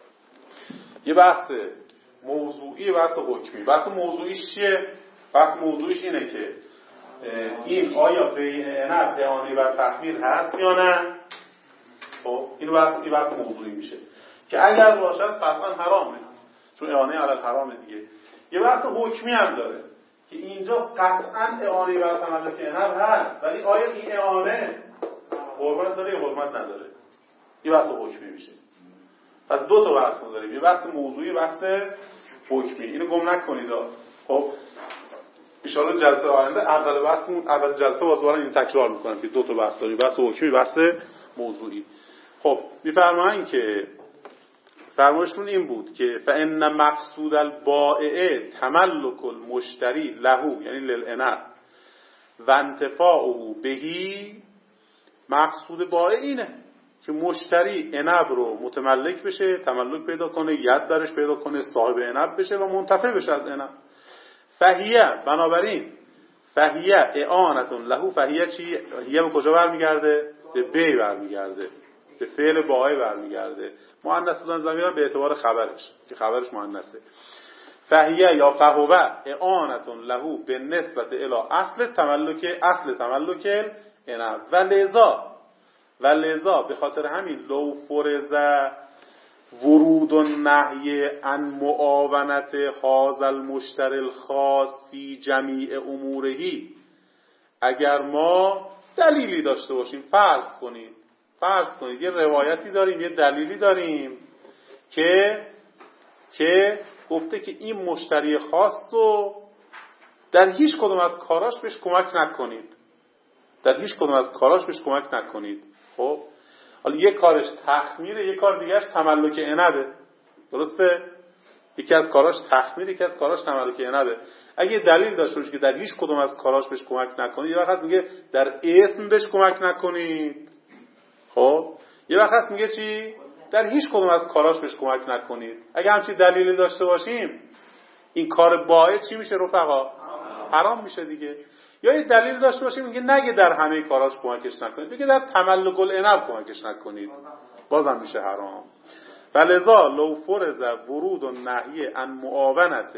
یه بحث موضوعی، یه بحث حکمی. بحث موضوعیش چیه؟ بحث موضوعیش اینه که این آیا بیع عنب اعانه بر تخمیر هست یا نه؟ خب این بحث این بحث موضوعی میشه که اگر باشد قطعا حرامه چون اعانه علی الحرام دیگه. یه بحث حکمی هم داره که اینجا قطعا اعانه بر تملک عنب هست ولی آیا این اعانه حرمت داره یا حرمت نداره؟ یه بحث حکمی میشه. پس دو تا بحث ما داریم، یه بحث موضوعی، بحث حکمی. اینو گم نکنید. خب ان شاء الله جلسه آینده اول بحثمون اول جلسه واسه این تکرار میکنم که دو تا بحث داریم، بحث حکمی، بحث موضوعی. خب میفرمایند که فرمایشون این بود که فان مقصود البائع تملک المشتری له یعنی للعنب و انتفاعه بهی. مقصود بائع اینه که مشتری عنب رو متملک بشه، تملک پیدا کنه، ید درش پیدا کنه، صاحب عنب بشه و منتفع بشه از عنب. فهیه بنابراین فهیه اعانت له. فهیه چی؟ هیه به کجا برمیگرده؟ به بی برمیگرده، به فعل بائع برمیگرده. مؤنث بودن ضمیر به اعتبار خبرش که خبرش مؤنثه. فهیه یا فهو اعانت له به نسبت الی اصل تملک اصل تملک عنب و لذا و لذا به خاطر همین لو فرض ورود النهی عن معاونت هذا المشتری الخاص فی جمیع امورهی. اگر ما دلیلی داشته باشیم، فرض کنید فرض کنید یه روایتی داریم، یه دلیلی داریم که که گفته که این مشتری خاص رو در هیچ کدوم از کاراش بهش کمک نکنید، در هیچ کدوم از کاراش بهش کمک نکنید. خب حالا یک کارش تخمیره، یک کار دیگهش تملک عنبه، درسته؟ یکی از کاراش تخمیر، یکی از کاراش تملک عنبه. اگه دلیل داشته باشه که در هیچ کدوم از کاراش بهش کمک نکنید، یه وقت هست میگه در اسم بهش کمک نکنید. خب یه وقت هست میگه چی؟ در هیچ کدوم از کاراش بهش کمک نکنید. اگه همچین دلیلی داشته باشیم این کار بائع چی میشه رفقا؟ حرام میشه دیگه. یا یه دلیل داشته باشیم میگه نگه در همه کاراش کمکش نکنید، بگه در تملک العنب کمکش نکنید، بازم میشه حرام. ولذا لو فرض ورود النهی عن معاونت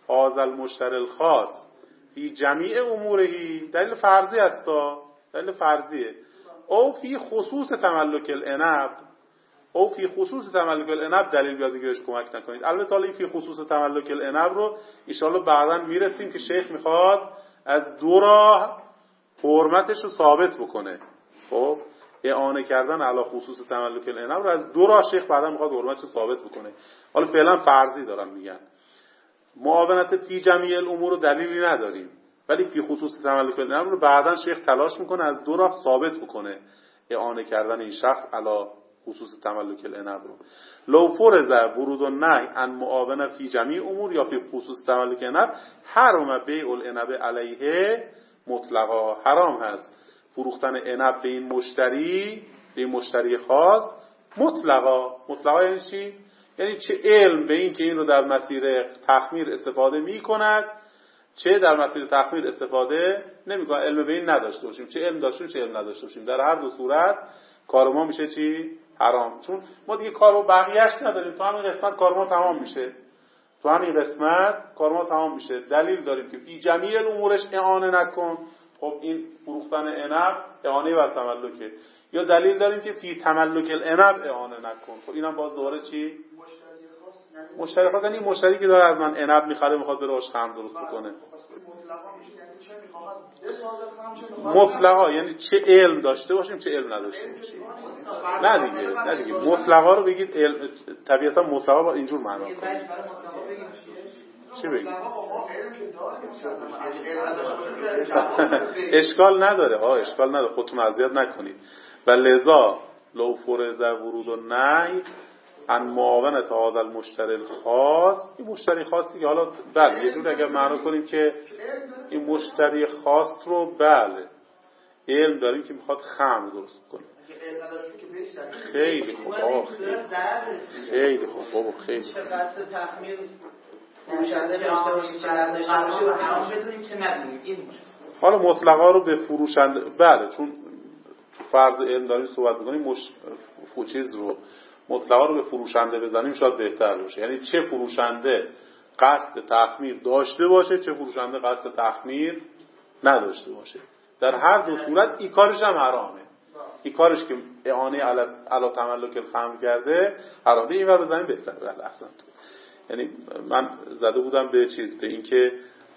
هذا المشتری الخاص فی جمیع امورهی، دلیل فرضی است، دلیل فرضیه. او فی خصوص تملک العنب، او فی خصوص تملک العنب دلیل بیاد بهش کمک نکنید. البته حالا این فی خصوص تملک العنب رو ان شاء الله بعداً میرسیم که شیخ میخواد از دو راه حرمتش رو ثابت بکنه. خب اعانه کردن علی خصوص تملک العنب رو از دو راه شیخ بعداً میخواد حرمتش رو ثابت بکنه. حالا فعلا فرضی دارم میگن. معاونت فی جمیع الامور رو دلیلی نداریم، ولی فی خصوص تملک العنب رو بعداً شیخ تلاش میکنه از دو راه ثابت بکنه اعانه کردن این شخص علی خصوص تملک العنب رو. لو فرض ورود النهی عن معاونه فی جمیع امور یا فی خصوص تملک العنب حرم بیع العنب علیه مطلقا، حرام هست فروختن عنب به این مشتری، به این مشتری خاص مطلقا. مطلقا یعنی چی؟ یعنی چه علم به این که این رو در مسیر تخمیر استفاده می کند، چه در مسیر تخمیر استفاده نمی کند، علم به این نداشته باشیم، چه علم داشته باشیم چه علم نداشته باشیم، در هر دو صورت کار ما میشه چی؟ حرام. چون ما دیگه کار رو بقیهش نداریم، تو همین قسمت کار ما تمام میشه، تو همین قسمت کار ما تمام میشه. دلیل داریم که فی جمیع الامورش اعانه نکن. خب این فروختن عنب اعانه بر تملکه. یا دلیل داریم که فی تملک العنب اعانه نکن. خب اینم باز دوباره چی؟ مشتری خاص. یعنی مشتری که داره از من عنب میخره میخواد بره باش خمر درست بکنه. مطلقا یعنی چه علم داشته باشیم چه علم نداشته باشیم. نه دیگه نه دیگه مطلقا رو بگید علم، طبیعتا مطلقا با اینجور معنا کنید. چی بگید؟ اشکال نداره ها، اشکال نداره، خودتون اذیت نکنید. و لذا لو فرض ورود النهی عن معاونت هذا المشتری الخاص، این مشتری خاصی که حالا بله یه جور اگر معنا کنیم که این مشتری خاص رو بله علم داریم که میخواد خمر درست کنه. خیلی خوب آه خیلی, خیلی خوب بابا خیلی خوب. قصد تخمیر فروشنده داشته باشیم که حرام بدونیم که ندونیم. این حالا مطلقا رو به فروشنده بله، چون تو فرض علم داریم صحبت می‌کنیم، مش چیز رو مطلقا رو به فروشنده بزنیم شاید بهتر باشه. یعنی چه فروشنده قصد تخمیر داشته باشه چه فروشنده قصد تخمیر نداشته باشه، در هر دو صورت این کارش هم حرامه. این کارش که اعانه علی تملک الخمر کرده حرامه. این ور بزنیم بهتر. بله احسن تو. یعنی من زده بودم به چیز به این که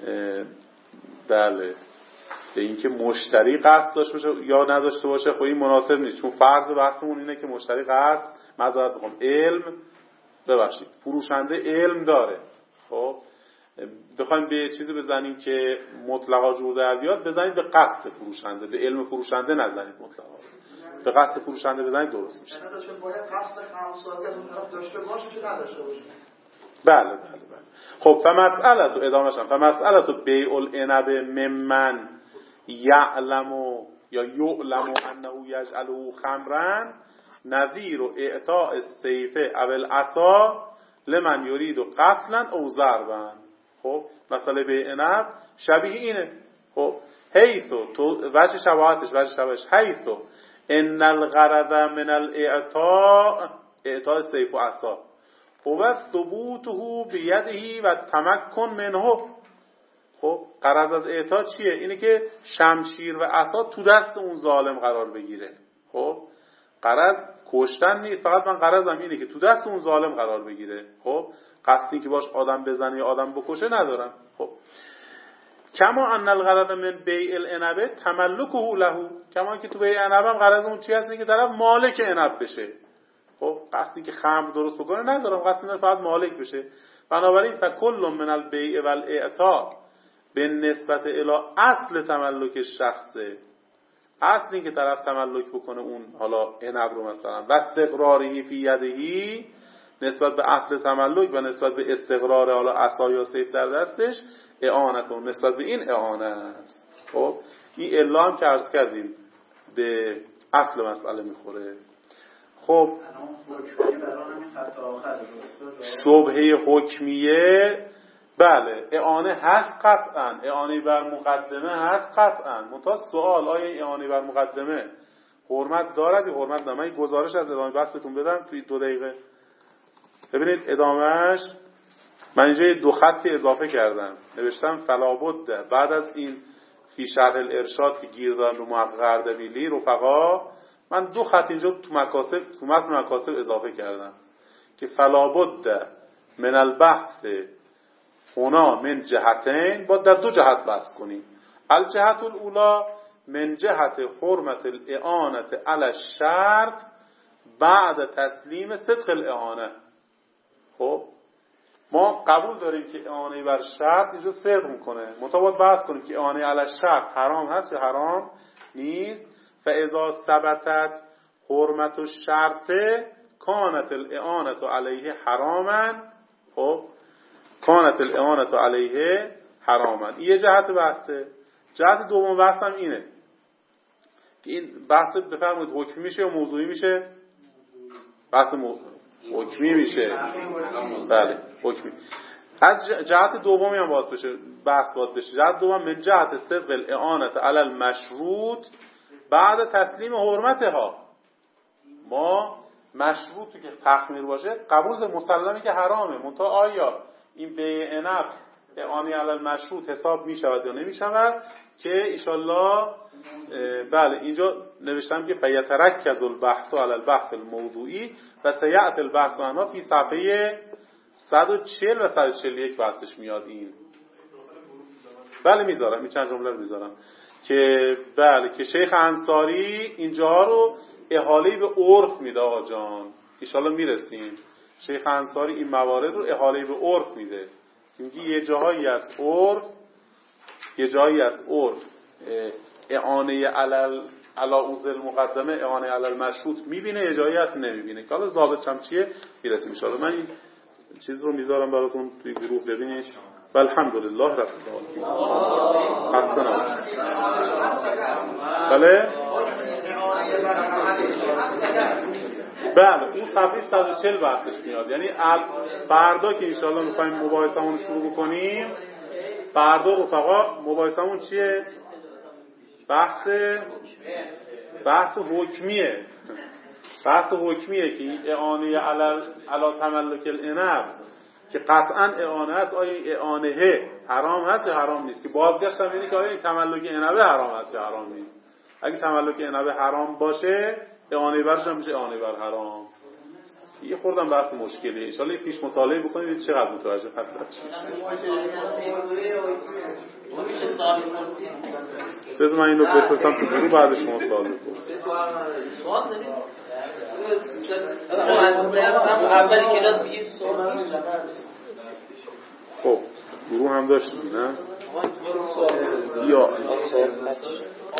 بله به این که مشتری قصد داشته باشه یا نداشته باشه. خب این مناسب نیست، چون فرض بحثمون اینه که مشتری قصد معذرت میخوام علم ببخشید فروشنده علم داره. خب بخوایم به چیزی بزنیم که مطلقا جور در بیاد بزنید به قصد فروشنده، به علم فروشنده نزنید. مطلقا به قصد فروشنده بزنید درست میشه. چون باید قصد خامسازی از اون طرف داشته باشه چه نداشته باشه. بله بله بله. خب فمسئله تو ادامه شدم فمسئله تو بیع العنب ممن یعلم یا یعلم انه یجعله خمرا نظیر و اعطاء السیف او العصا لمن یرید قتلا او ضربا. خب مسئله بیع عنب شبیه اینه. خب حیثو تو وجه شباهتش وجه شباهتش حیثو ان الغرض من الاعطاء اعطاء السیف و عصا و ثبوته بیده و تمکن منه. خب غرض از اعطا چیه؟ اینه که شمشیر و عصا تو دست اون ظالم قرار بگیره. خب غرض کشتن نیست، فقط من غرضم اینه که تو دست اون ظالم قرار بگیره. خب قصدی که باش آدم بزنه یا آدم بکشه ندارم. خب کما ان الغرض من بیع العنب تملکه له، کما که تو بیع عنب هم غرض اون چی هست که طرف مالک عنب بشه. خب قصدی که خمر درست بکنه ندارم، قصدی ندارم فقط مالک بشه. بنابراین فکل من البیع و الاعطاء به نسبت الی اصل تملک شخصه، اصل این که طرف تملک بکنه اون حالا عنب رو مثلا و استقراری فی یدهی نسبت به اصل تملک و نسبت به استقرار حالا عصا یا سیف در دستش اعانتون نسبت به این اعانه است. خب این الا هم که عرض کردیم به اصل مسئله میخوره. خب شبهه حکمیه بله اعانه هست قطعا، اعانه بر مقدمه هست قطعا. منتها سوال آیا اعانه بر مقدمه حرمت دارد یا حرمت ندارد؟ من گزارش از ادامه بحثتون بدم توی دو دقیقه. ببینید ادامهش من اینجا دو خطی اضافه کردم، نوشتم فلابد بعد از این فی شرح الارشاد که گیر دارن رو مقردبیلی رفقا، من دو خط اینجا تو مکاسب تو متن مکاسب اضافه کردم که فلابد من البحث هنا من جهتین، با در دو جهت بحث کنیم. الجهت الاولا من جهت حرمت الاعانت علی الشرط بعد تسلیم صدق الاعانه. خب ما قبول داریم که اعانه بر شرط اینجا صدق میکنه، مطابق بحث کنیم که اعانه علی الشرط حرام هست یا حرام نیست. فاذا ثبتت حرمت الشرط کانت الاعانت علیه حراما. خب کانت الاعانت علیه حراما، این یه جهت بحثه. جهت دوم بحثم اینه که این بحث بفرمایید حکمی میشه یا موضوعی میشه؟ بحث مو... حکمی میشه. بله حکمی. از جهت دومی هم باز بشه بحث باید بشه. جهت دوم من جهت صدق الاعانت علی المشروط بعد تسلیم حرمتها. ما مشروطی که تخمیر باشه قبول مسلمه که حرامه، منتها آیا این بیع عنب اعانه علی المشروط حساب می شود یا نمی شود که ایشالله بله اینجا نوشتم که فیترکز البحث علی البحث الموضوعی و سیأتی البحث عنها فی صفحه صد و چهل و صد و چهل و یک بحثش میاد. این بله میذارم، این چند جمله رو میذارم که بله که شیخ انصاری اینجا رو احاله به عرف میده. آقا جان ایشالله میرسیم. شیخ انصاری این موارد رو احاله به عرف میده که میگه یه جاهایی از عرف یه جایی از عرف اعانه علل علا اوزل مقدمه اعانه علل مشروط میبینه، یه جایی هست نمیبینه که حالا ضابط هم چیه میرسیم ان شاءالله. من این چیز رو میذارم براتون توی گروه ببینید. والحمدلله رب العالمین. خسته نباشید. بله بله اون صفحه صد و چهل بحثش میاد. یعنی فردا که انشاءالله میخوایم مباحثمون شروع بکنیم، فردا رفقا مباحثمون چیه؟ بحث بحث حکمیه. بحث حکمیه که اعانه علی علی تملک العنب که قطعا اعانه است، آیا اعانه حرام هست یا حرام نیست، که بازگشتم اینه که آیا این تملک عنب حرام هست یا حرام نیست. اگه تملک عنب حرام باشه اعانه برش هم میشه اعانه بر حرام. یه خوردم بحث مشکلیه، ان شاءالله پیش مطالعه بکنید چقدر متوجه هستید. بذار من اینو بفرستم تو گروه بعد شما سوال بپرسید. سوال دارید؟ اولی کلاس میگید سوال. خب گروه هم داشتید نه؟ یا